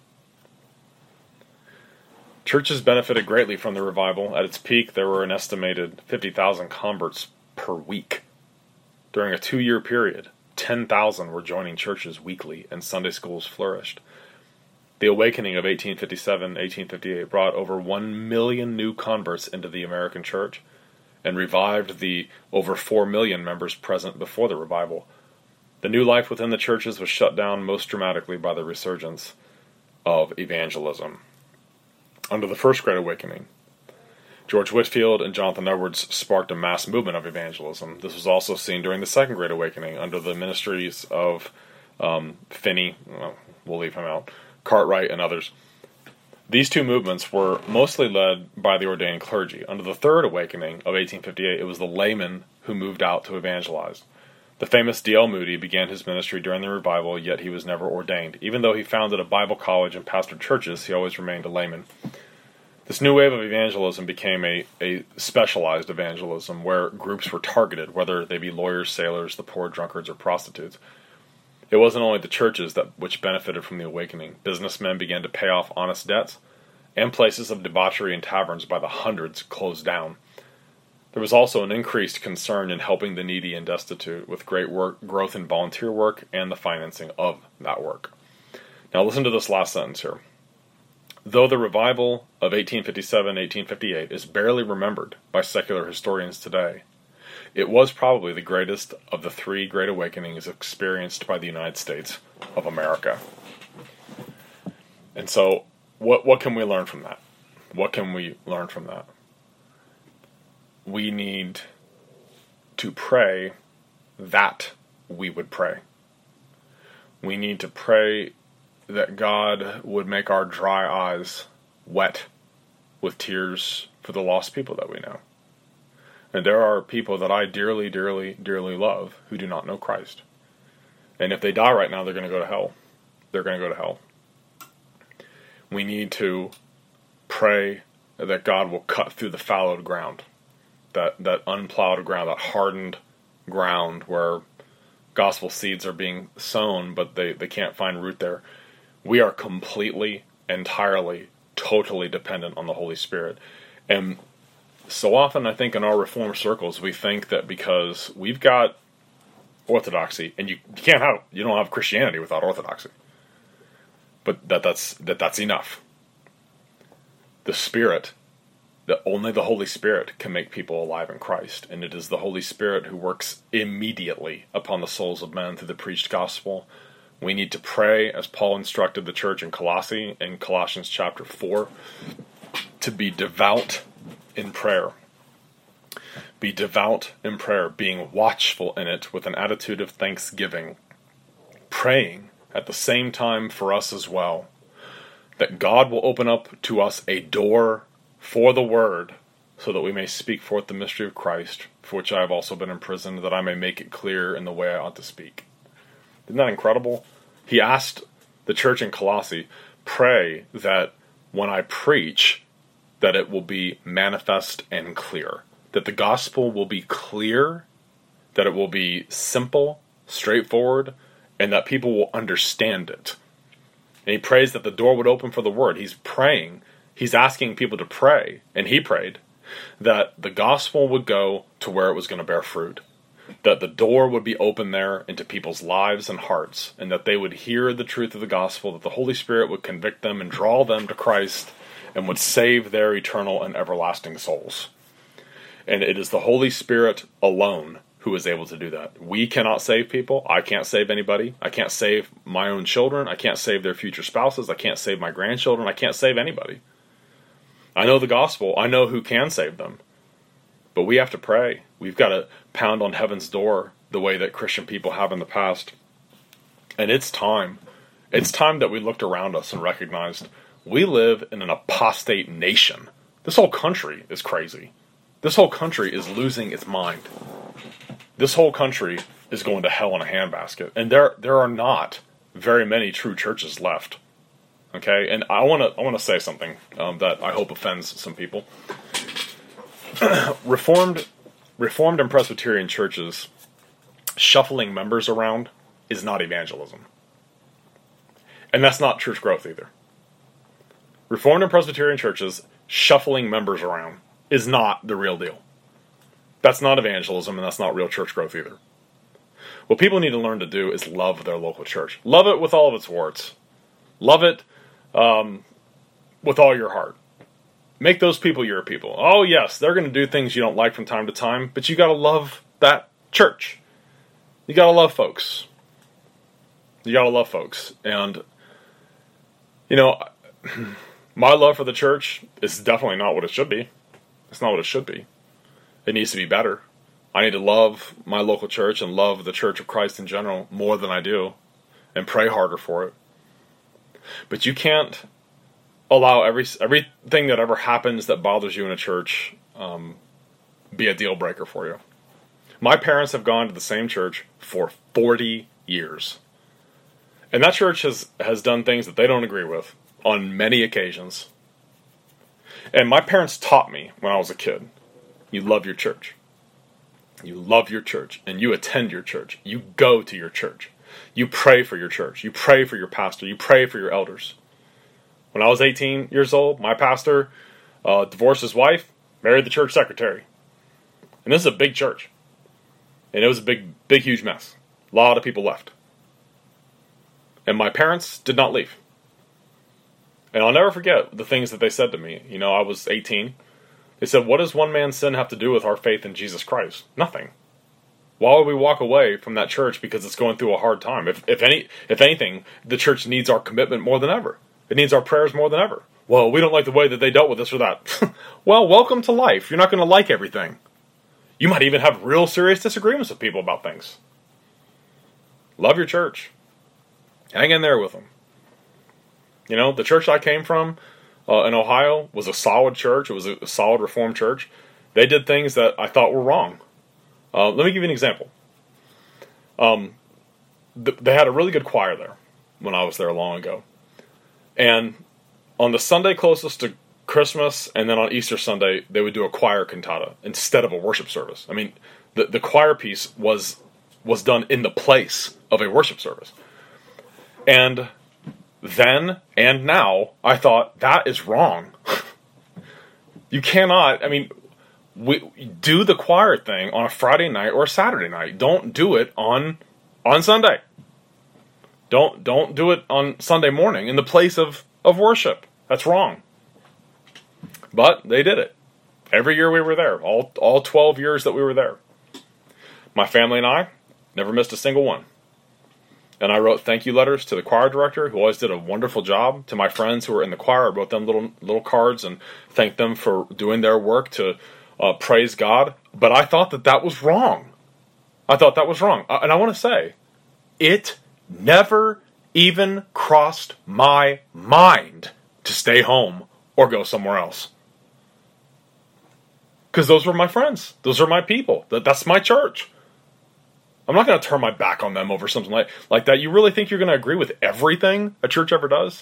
Churches benefited greatly from the revival. At its peak, there were an estimated fifty thousand converts per week. During a two-year period, ten thousand were joining churches weekly, and Sunday schools flourished. The awakening of eighteen fifty-seven, eighteen fifty-eight brought over one million new converts into the American church and revived the over four million members present before the revival. The new life within the churches was shut down most dramatically by the resurgence of evangelism. Under the First Great Awakening, George Whitefield and Jonathan Edwards sparked a mass movement of evangelism. This was also seen during the Second Great Awakening under the ministries of um, Finney, well, we'll leave him out, Cartwright, and others. These two movements were mostly led by the ordained clergy. Under the Third Awakening of eighteen fifty-eight, it was the laymen who moved out to evangelize. The famous D L Moody began his ministry during the revival, yet he was never ordained. Even though he founded a Bible college and pastored churches, he always remained a layman. This new wave of evangelism became a, a specialized evangelism where groups were targeted, whether they be lawyers, sailors, the poor, drunkards, or prostitutes. It wasn't only the churches that which benefited from the awakening. Businessmen began to pay off honest debts, and places of debauchery and taverns by the hundreds closed down. There was also an increased concern in helping the needy and destitute, with great work, growth in volunteer work and the financing of that work. Now listen to this last sentence here. Though the revival of eighteen fifty-seven eighteen fifty-eight is barely remembered by secular historians today, it was probably the greatest of the three great awakenings experienced by the United States of America. And so, what what can we learn from that? What can we learn from that? We need to pray that we would pray. We need to pray that God would make our dry eyes wet with tears for the lost people that we know. And there are people that I dearly, dearly, dearly love who do not know Christ. And if they die right now, they're going to go to hell. They're going to go to hell. We need to pray that God will cut through the fallowed ground, that, that unplowed ground, that hardened ground where gospel seeds are being sown, but they, they can't find root there. We are completely, entirely, totally dependent on the Holy Spirit. And so often, I think in our Reformed circles, we think that because we've got orthodoxy, and you, you can't have, you don't have Christianity without orthodoxy, but that that's that that's enough. The Spirit, that only the Holy Spirit can make people alive in Christ, and it is the Holy Spirit who works immediately upon the souls of men through the preached gospel. We need to pray, as Paul instructed the church in Colossae, in Colossians chapter four, to be devout in prayer. Be devout in prayer, being watchful in it with an attitude of thanksgiving, praying at the same time for us as well, that God will open up to us a door for the word, so that we may speak forth the mystery of Christ, for which I have also been imprisoned, that I may make it clear in the way I ought to speak. Isn't that incredible? He asked the church in Colossae, pray that when I preach, that it will be manifest and clear. That the gospel will be clear, that it will be simple, straightforward, and that people will understand it. And he prays that the door would open for the word. He's praying, he's asking people to pray, and he prayed, that the gospel would go to where it was going to bear fruit. That the door would be open there into people's lives and hearts, and that they would hear the truth of the gospel, that the Holy Spirit would convict them and draw them to Christ, and would save their eternal and everlasting souls. And it is the Holy Spirit alone who is able to do that. We cannot save people. I can't save anybody. I can't save my own children. I can't save their future spouses. I can't save my grandchildren. I can't save anybody. I know the gospel. I know who can save them. But we have to pray. We've got to pound on heaven's door the way that Christian people have in the past. And it's time. It's time that we looked around us and recognized we live in an apostate nation. This whole country is crazy. This whole country is losing its mind. This whole country is going to hell in a handbasket. And there there are not very many true churches left. Okay? And I want to I want to say something um, that I hope offends some people. Reformed Reformed and Presbyterian churches shuffling members around is not evangelism. And that's not church growth either. Reformed and Presbyterian churches shuffling members around is not the real deal. That's not evangelism, and that's not real church growth either. What people need to learn to do is love their local church. Love it with all of its warts. Love it um, with all your heart. Make those people your people. Oh, yes, they're going to do things you don't like from time to time, but you got to love that church. You got to love folks. You got to love folks. And, you know, my love for the church is definitely not what it should be. It's not what it should be. It needs to be better. I need to love my local church and love the Church of Christ in general more than I do, and pray harder for it. But you can't allow every everything that ever happens that bothers you in a church um, be a deal breaker for you. My parents have gone to the same church for forty years. And that church has, has done things that they don't agree with on many occasions. And my parents taught me when I was a kid, you love your church. You love your church, and you attend your church. You go to your church. You pray for your church. You pray for your pastor. You pray for your elders. When I was eighteen years old, my pastor uh, divorced his wife, married the church secretary. And this is a big church. And it was a big, big, huge mess. A lot of people left. And my parents did not leave. And I'll never forget the things that they said to me. You know, I was eighteen. They said, what does one man's sin have to do with our faith in Jesus Christ? Nothing. Why would we walk away from that church because it's going through a hard time? If, if any, if anything, the church needs our commitment more than ever. It needs our prayers more than ever. Well, we don't like the way that they dealt with this or that. Well, welcome to life. You're not going to like everything. You might even have real serious disagreements with people about things. Love your church. Hang in there with them. You know, the church I came from uh, in Ohio was a solid church. It was a solid Reformed church. They did things that I thought were wrong. Uh, let me give you an example. Um, th- they had a really good choir there when I was there long ago. And on the Sunday closest to Christmas and then on Easter Sunday, they would do a choir cantata instead of a worship service. I mean, the, the choir piece was was done in the place of a worship service. And then and now, I thought, that is wrong. You cannot, I mean, we do the choir thing on a Friday night or a Saturday night. Don't do it on on Sunday. Don't don't do it on Sunday morning in the place of, of worship. That's wrong. But they did it. Every year we were there. All all twelve years that we were there. My family and I never missed a single one. And I wrote thank you letters to the choir director, who always did a wonderful job. To my friends who were in the choir, I wrote them little little cards and thanked them for doing their work to uh, praise God. But I thought that that was wrong. I thought that was wrong. And I want to say, it never even crossed my mind to stay home or go somewhere else. Because those were my friends. Those are my people. That, that's my church. I'm not going to turn my back on them over something like, like that. You really think you're going to agree with everything a church ever does?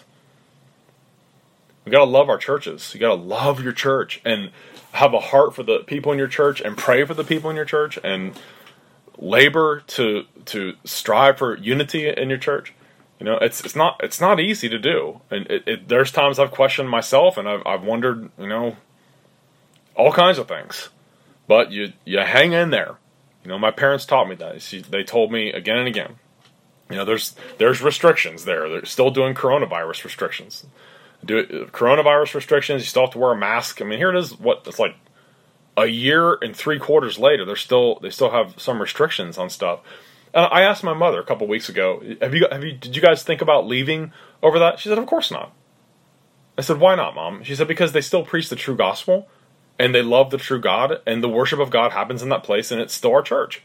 We got to love our churches. You got to love your church and have a heart for the people in your church and pray for the people in your church and labor to to strive for unity in your church. You know, it's it's not it's not easy to do. And it, it, there's times I've questioned myself and I've I've wondered, you know, all kinds of things. But you you hang in there. You know, my parents taught me that. She, they told me again and again. You know, there's there's restrictions there. They're still doing coronavirus restrictions. Do it, coronavirus restrictions. You still have to wear a mask. I mean, here it is. What it's like a year and three quarters later. They're still they still have some restrictions on stuff. And I asked my mother a couple weeks ago, "Have you have you did you guys think about leaving over that?" She said, "Of course not." I said, "Why not, Mom?" She said, "Because they still preach the true gospel." And they love the true God, and the worship of God happens in that place, and it's still our church.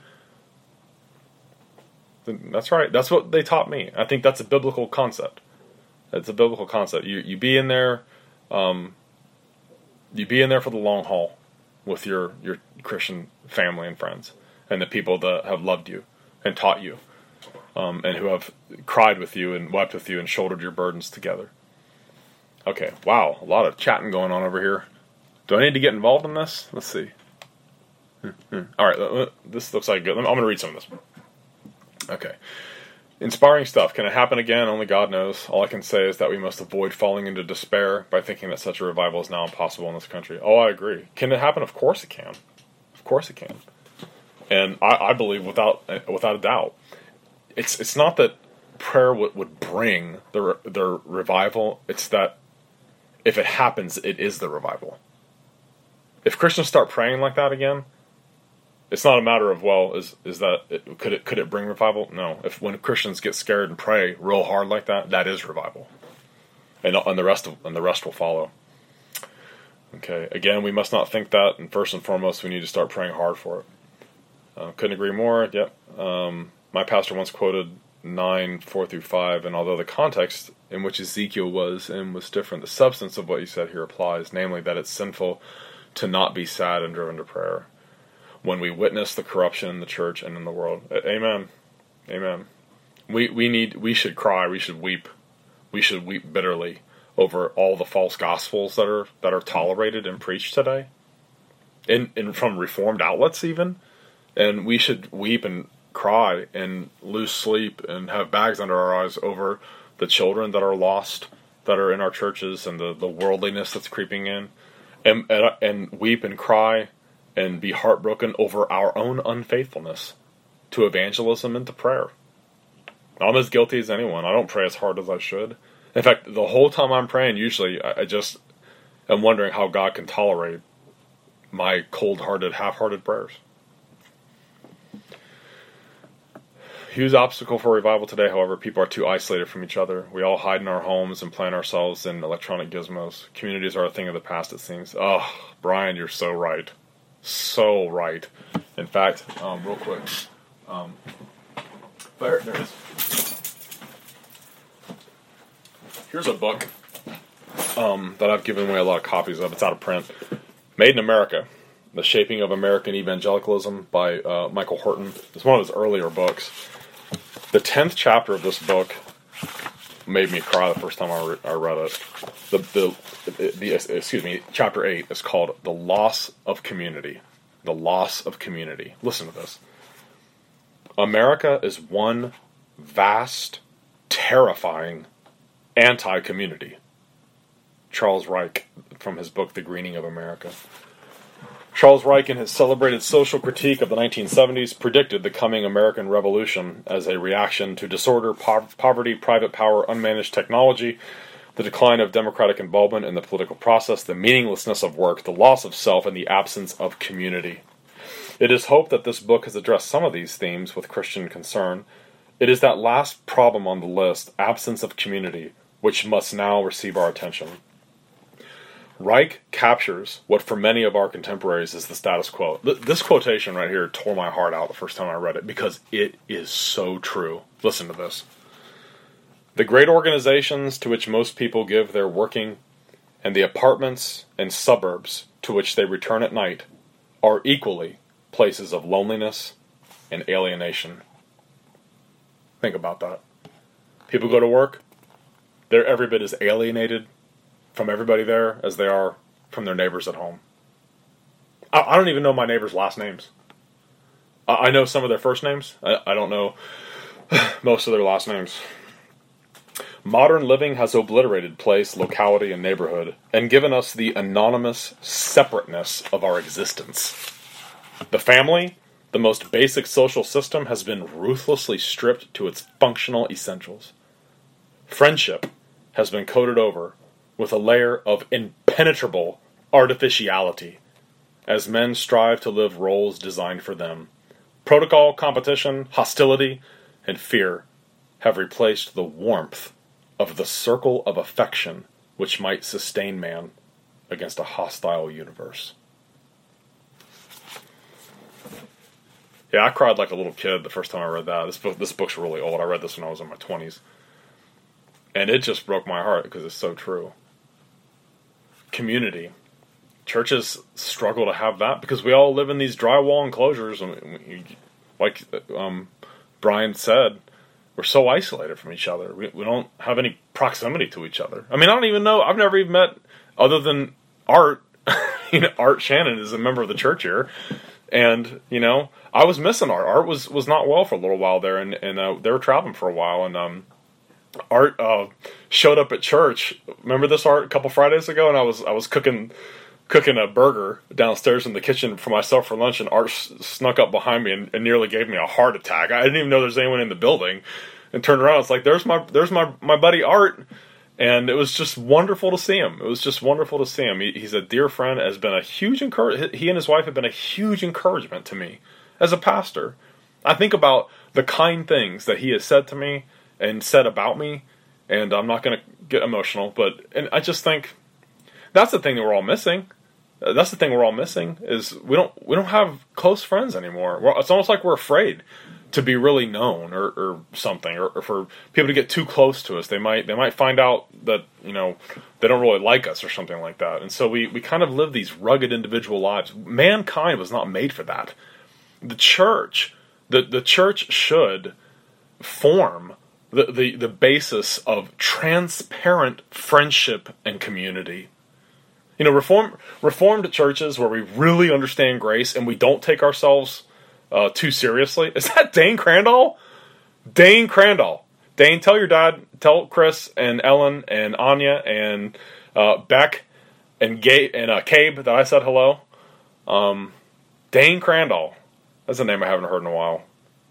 That's right. That's what they taught me. I think that's a biblical concept. It's a biblical concept. You you be in there, um, you be in there for the long haul with your your Christian family and friends, and the people that have loved you and taught you, um, and who have cried with you and wept with you and shouldered your burdens together. Okay. Wow. A lot of chatting going on over here. Do I need to get involved in this? Let's see. Hmm. All right, this looks like good. I'm going to read some of this. Okay. Inspiring stuff. Can it happen again? Only God knows. All I can say is that we must avoid falling into despair by thinking that such a revival is now impossible in this country. Oh, I agree. Can it happen? Of course it can. Of course it can. And I, I believe without without a doubt. It's it's not that prayer would, would bring the the revival. It's that if it happens, it is the revival. If Christians start praying like that again, it's not a matter of, well, is is that it, could it could it bring revival? No. If when Christians get scared and pray real hard like that, that is revival, and and the rest of, and the rest will follow. Okay. Again, we must not think that, and first and foremost, we need to start praying hard for it. Uh, couldn't agree more. Yep. Um, my pastor once quoted nine, four through five, and although the context in which Ezekiel was in was different, the substance of what he said here applies, namely that it's sinful to not be sad and driven to prayer when we witness the corruption in the church and in the world. Amen. Amen. We we need we should cry, we should weep. We should weep bitterly over all the false gospels that are that are tolerated and preached today. In in from reformed outlets even. And we should weep and cry and lose sleep and have bags under our eyes over the children that are lost, that are in our churches, and the, the worldliness that's creeping in. And, and, and weep and cry and be heartbroken over our own unfaithfulness to evangelism and to prayer. I'm as guilty as anyone. I don't pray as hard as I should. In fact, the whole time I'm praying, usually I, I just am wondering how God can tolerate my cold-hearted, half-hearted prayers. Huge obstacle for revival today, however, people are too isolated from each other. We all hide in our homes and plant ourselves in electronic gizmos. Communities are a thing of the past, it seems. Oh, Brian, you're so right. So right. In fact, um, real quick. Um, there, there it is. Here's a book um, that I've given away a lot of copies of. It's out of print. Made in America. The Shaping of American Evangelicalism by uh, Michael Horton. It's one of his earlier books. The tenth chapter of this book made me cry the first time I, re- I read it. The, the, the, excuse me, chapter eight is called The Loss of Community. The Loss of Community. Listen to this. America is one vast, terrifying anti-community. Charles Reich, from his book The Greening of America. Charles Reich, in his celebrated social critique of the nineteen seventies, predicted the coming American Revolution as a reaction to disorder, po- poverty, private power, unmanaged technology, the decline of democratic involvement in the political process, the meaninglessness of work, the loss of self, and the absence of community. It is hoped that this book has addressed some of these themes with Christian concern. It is that last problem on the list, absence of community, which must now receive our attention. Reich captures what for many of our contemporaries is the status quo. This quotation right here tore my heart out the first time I read it because it is so true. Listen to this. The great organizations to which most people give their working and the apartments and suburbs to which they return at night are equally places of loneliness and alienation. Think about that. People go to work, they're every bit as alienated from everybody there as they are from their neighbors at home. I, I don't even know my neighbors' last names. I, I know some of their first names. I, I don't know most of their last names. Modern living has obliterated place, locality, and neighborhood, and given us the anonymous separateness of our existence. The family, the most basic social system, has been ruthlessly stripped to its functional essentials. Friendship has been coated over with a layer of impenetrable artificiality, as men strive to live roles designed for them. Protocol, competition, hostility, and fear have replaced the warmth of the circle of affection which might sustain man against a hostile universe. Yeah, I cried like a little kid the first time I read that. This book, this book's really old. I read this when I was in my twenties. And it just broke my heart because it's so true. Community. Churches struggle to have that because we all live in these drywall enclosures. And we, like um, Brian said, we're so isolated from each other. We, we don't have any proximity to each other. I mean, I don't even know. I've never even met, other than Art. you know, Art Shannon is a member of the church here. And, you know, I was missing Art. Art was, was not well for a little while there. And, and uh, they were traveling for a while. And um, Art uh, showed up at church. Remember this, Art, a couple Fridays ago? And I was I was cooking cooking a burger downstairs in the kitchen for myself for lunch, and Art s- snuck up behind me and, and nearly gave me a heart attack. I didn't even know there was anyone in the building. and turned around. It's like, there's my there's my, my buddy Art. And it was just wonderful to see him. It was just wonderful to see him. He, he's a dear friend, has been a huge encouragement. He and his wife have been a huge encouragement to me as a pastor. I think about the kind things that he has said to me and said about me, and I'm not going to get emotional, but and I just think that's the thing that we're all missing. That's the thing we're all missing is we don't we don't have close friends anymore. We're, it's almost like we're afraid to be really known or, or something, or, or for people to get too close to us. They might they might find out that, you know, they don't really like us or something like that. And so we, we kind of live these rugged individual lives. Mankind was not made for that. The church, the, the church should form the, the, the basis of transparent friendship and community. You know, reform, reformed churches where we really understand grace and we don't take ourselves Uh, too seriously. Is that Dane Crandall? Dane Crandall. Dane, tell your dad, tell Chris and Ellen and Anya and uh, Beck and Gabe and uh, Cabe that I said hello. Um, Dane Crandall. That's a name I haven't heard in a while.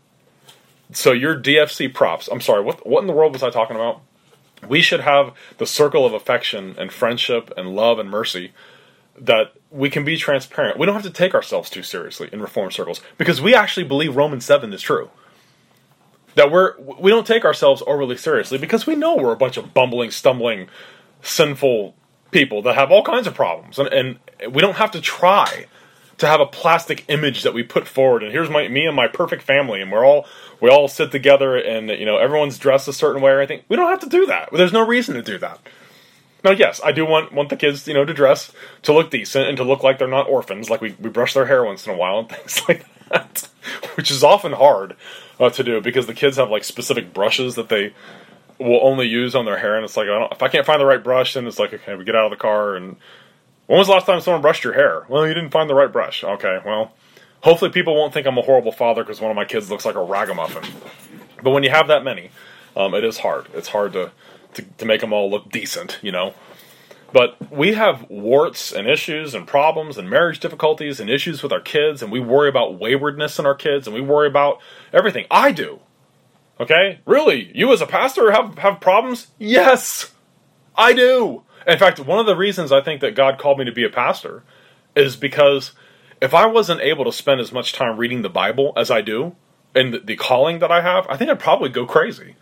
So your D F C props. I'm sorry, what what in the world was I talking about? We should have the circle of affection and friendship and love and mercy that we can be transparent. We don't have to take ourselves too seriously in Reformed circles because we actually believe Romans seven is true. That we're we don't take ourselves overly seriously because we know we're a bunch of bumbling, stumbling, sinful people that have all kinds of problems, and, and we don't have to try to have a plastic image that we put forward. And here's my me and my perfect family, and we're all we all sit together, and you know everyone's dressed a certain way or anything. We don't have to do that. There's no reason to do that. Now, yes, I do want want the kids, you know, to dress, to look decent, and to look like they're not orphans, like we, we brush their hair once in a while and things like that, which is often hard uh, to do because the kids have, like, specific brushes that they will only use on their hair, and it's like, I don't, if I can't find the right brush, then it's like, okay, we get out of the car, and when was the last time someone brushed your hair? Well, you didn't find the right brush. Okay, well, hopefully people won't think I'm a horrible father because one of my kids looks like a ragamuffin. But when you have that many, um, it is hard. It's hard to... To, to make them all look decent, you know. But we have warts and issues and problems and marriage difficulties and issues with our kids, and we worry about waywardness in our kids, and we worry about everything. I do. Okay? Really? You as a pastor have, have problems? Yes! I do! In fact, one of the reasons I think that God called me to be a pastor is because if I wasn't able to spend as much time reading the Bible as I do, and the, the calling that I have, I think I'd probably go crazy.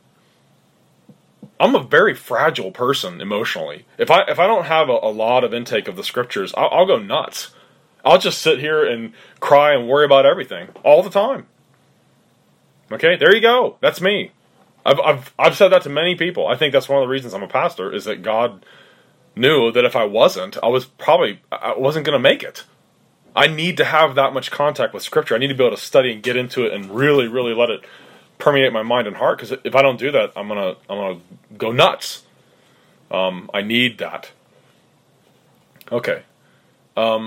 I'm a very fragile person emotionally. If I if I don't have a, a lot of intake of the scriptures, I'll, I'll go nuts. I'll just sit here and cry and worry about everything all the time. Okay, there you go. That's me. I've I've I've said that to many people. I think that's one of the reasons I'm a pastor is that God knew that if I wasn't, I was probably I wasn't going to make it. I need to have that much contact with scripture. I need to be able to study and get into it and really really let it permeate my mind and heart, because if I don't do that, I'm gonna I'm gonna go nuts. Um, I need that. Okay. Um,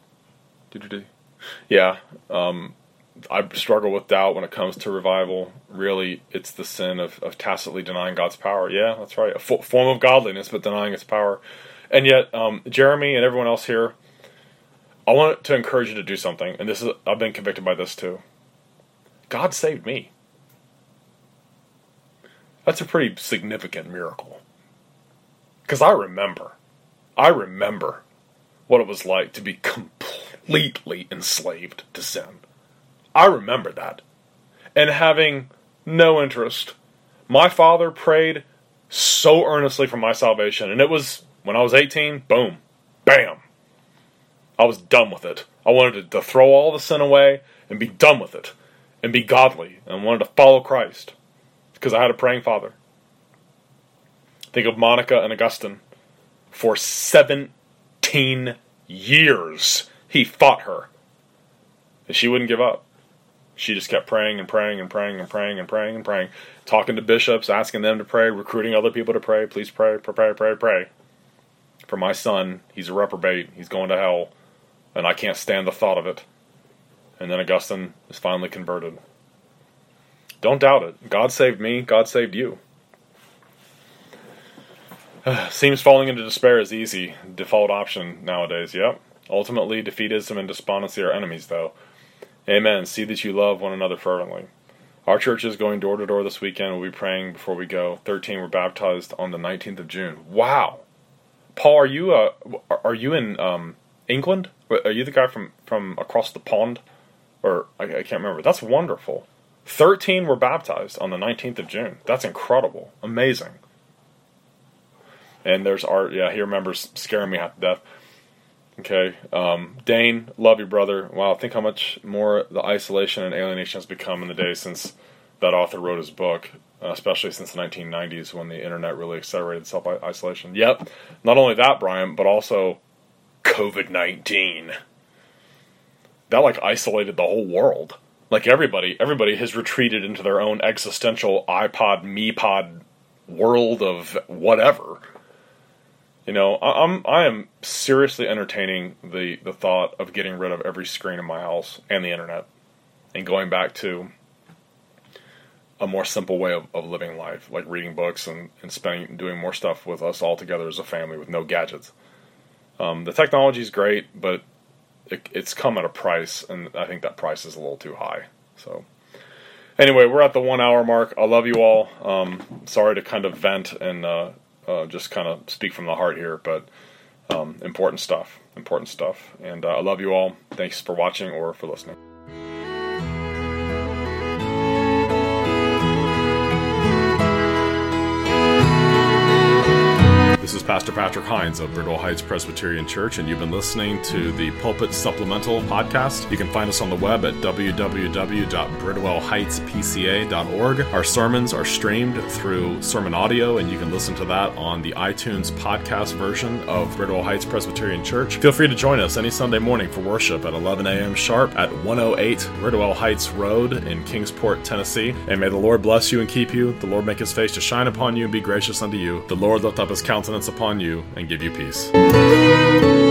yeah. Um, I struggle with doubt when it comes to revival. Really, it's the sin of, of tacitly denying God's power. Yeah, that's right. A fo- form of godliness, but denying its power. And yet, um, Jeremy and everyone else here, I want to encourage you to do something. And this is I've been convicted by this too. God saved me. That's a pretty significant miracle. Because I remember, I remember what it was like to be completely enslaved to sin. I remember that. And having no interest. My father prayed so earnestly for my salvation. And it was, when I was eighteen, boom, bam. I was done with it. I wanted to, to throw all the sin away and be done with it. And be godly. And wanted to follow Christ. Because I had a praying father. Think of Monica and Augustine. For seventeen years, he fought her. And she wouldn't give up. She just kept praying and praying and praying and praying and praying and praying. Talking to bishops, asking them to pray, recruiting other people to pray. Please pray, pray, pray, pray, pray. For my son, he's a reprobate. He's going to hell. And I can't stand the thought of it. And then Augustine is finally converted. Don't doubt it. God saved me. God saved you. Seems falling into despair is easy. Default option nowadays. Yep. Ultimately, defeatism and despondency are enemies, though. Amen. See that you love one another fervently. Our church is going door to door this weekend. We'll be praying before we go. thirteen were baptized on the nineteenth of June. Wow. Paul, are you uh, are you in um, England? Are you the guy from, from across the pond? Or, I, I can't remember. That's wonderful. thirteen were baptized on the nineteenth of June. That's incredible. Amazing. And there's Art. Yeah, he remembers scaring me half to death. Okay. Um, Dane, love you, brother. Wow, think how much more the isolation and alienation has become in the days since that author wrote his book, uh, especially since the nineteen nineties when the internet really accelerated self-isolation. Yep. Not only that, Brian, but also covid nineteen. That, like, isolated the whole world. Like, everybody, everybody has retreated into their own existential iPod, me-pod world of whatever. You know, I, I'm I am seriously entertaining the, the thought of getting rid of every screen in my house and the internet and going back to a more simple way of, of living life, like reading books and, and spending doing more stuff with us all together as a family with no gadgets. Um, the technology is great, but it, it's come at a price, and I think that price is a little too high. So anyway, we're at the one hour mark. I love you all. Um, sorry to kind of vent and uh, uh, just kind of speak from the heart here, but um, important stuff, important stuff. And uh, I love you all. Thanks for watching or for listening. This is Pastor Patrick Hines of Bridwell Heights Presbyterian Church, and you've been listening to the Pulpit Supplemental podcast. You can find us on the web at w w w dot bridwell heights p c a dot org. Our sermons are streamed through Sermon Audio, and you can listen to that on the iTunes podcast version of Bridwell Heights Presbyterian Church. Feel free to join us any Sunday morning for worship at eleven a.m. sharp at one oh eight Bridwell Heights Road in Kingsport, Tennessee. And may the Lord bless you and keep you. The Lord make his face to shine upon you and be gracious unto you. The Lord lift up his countenance upon you and give you peace.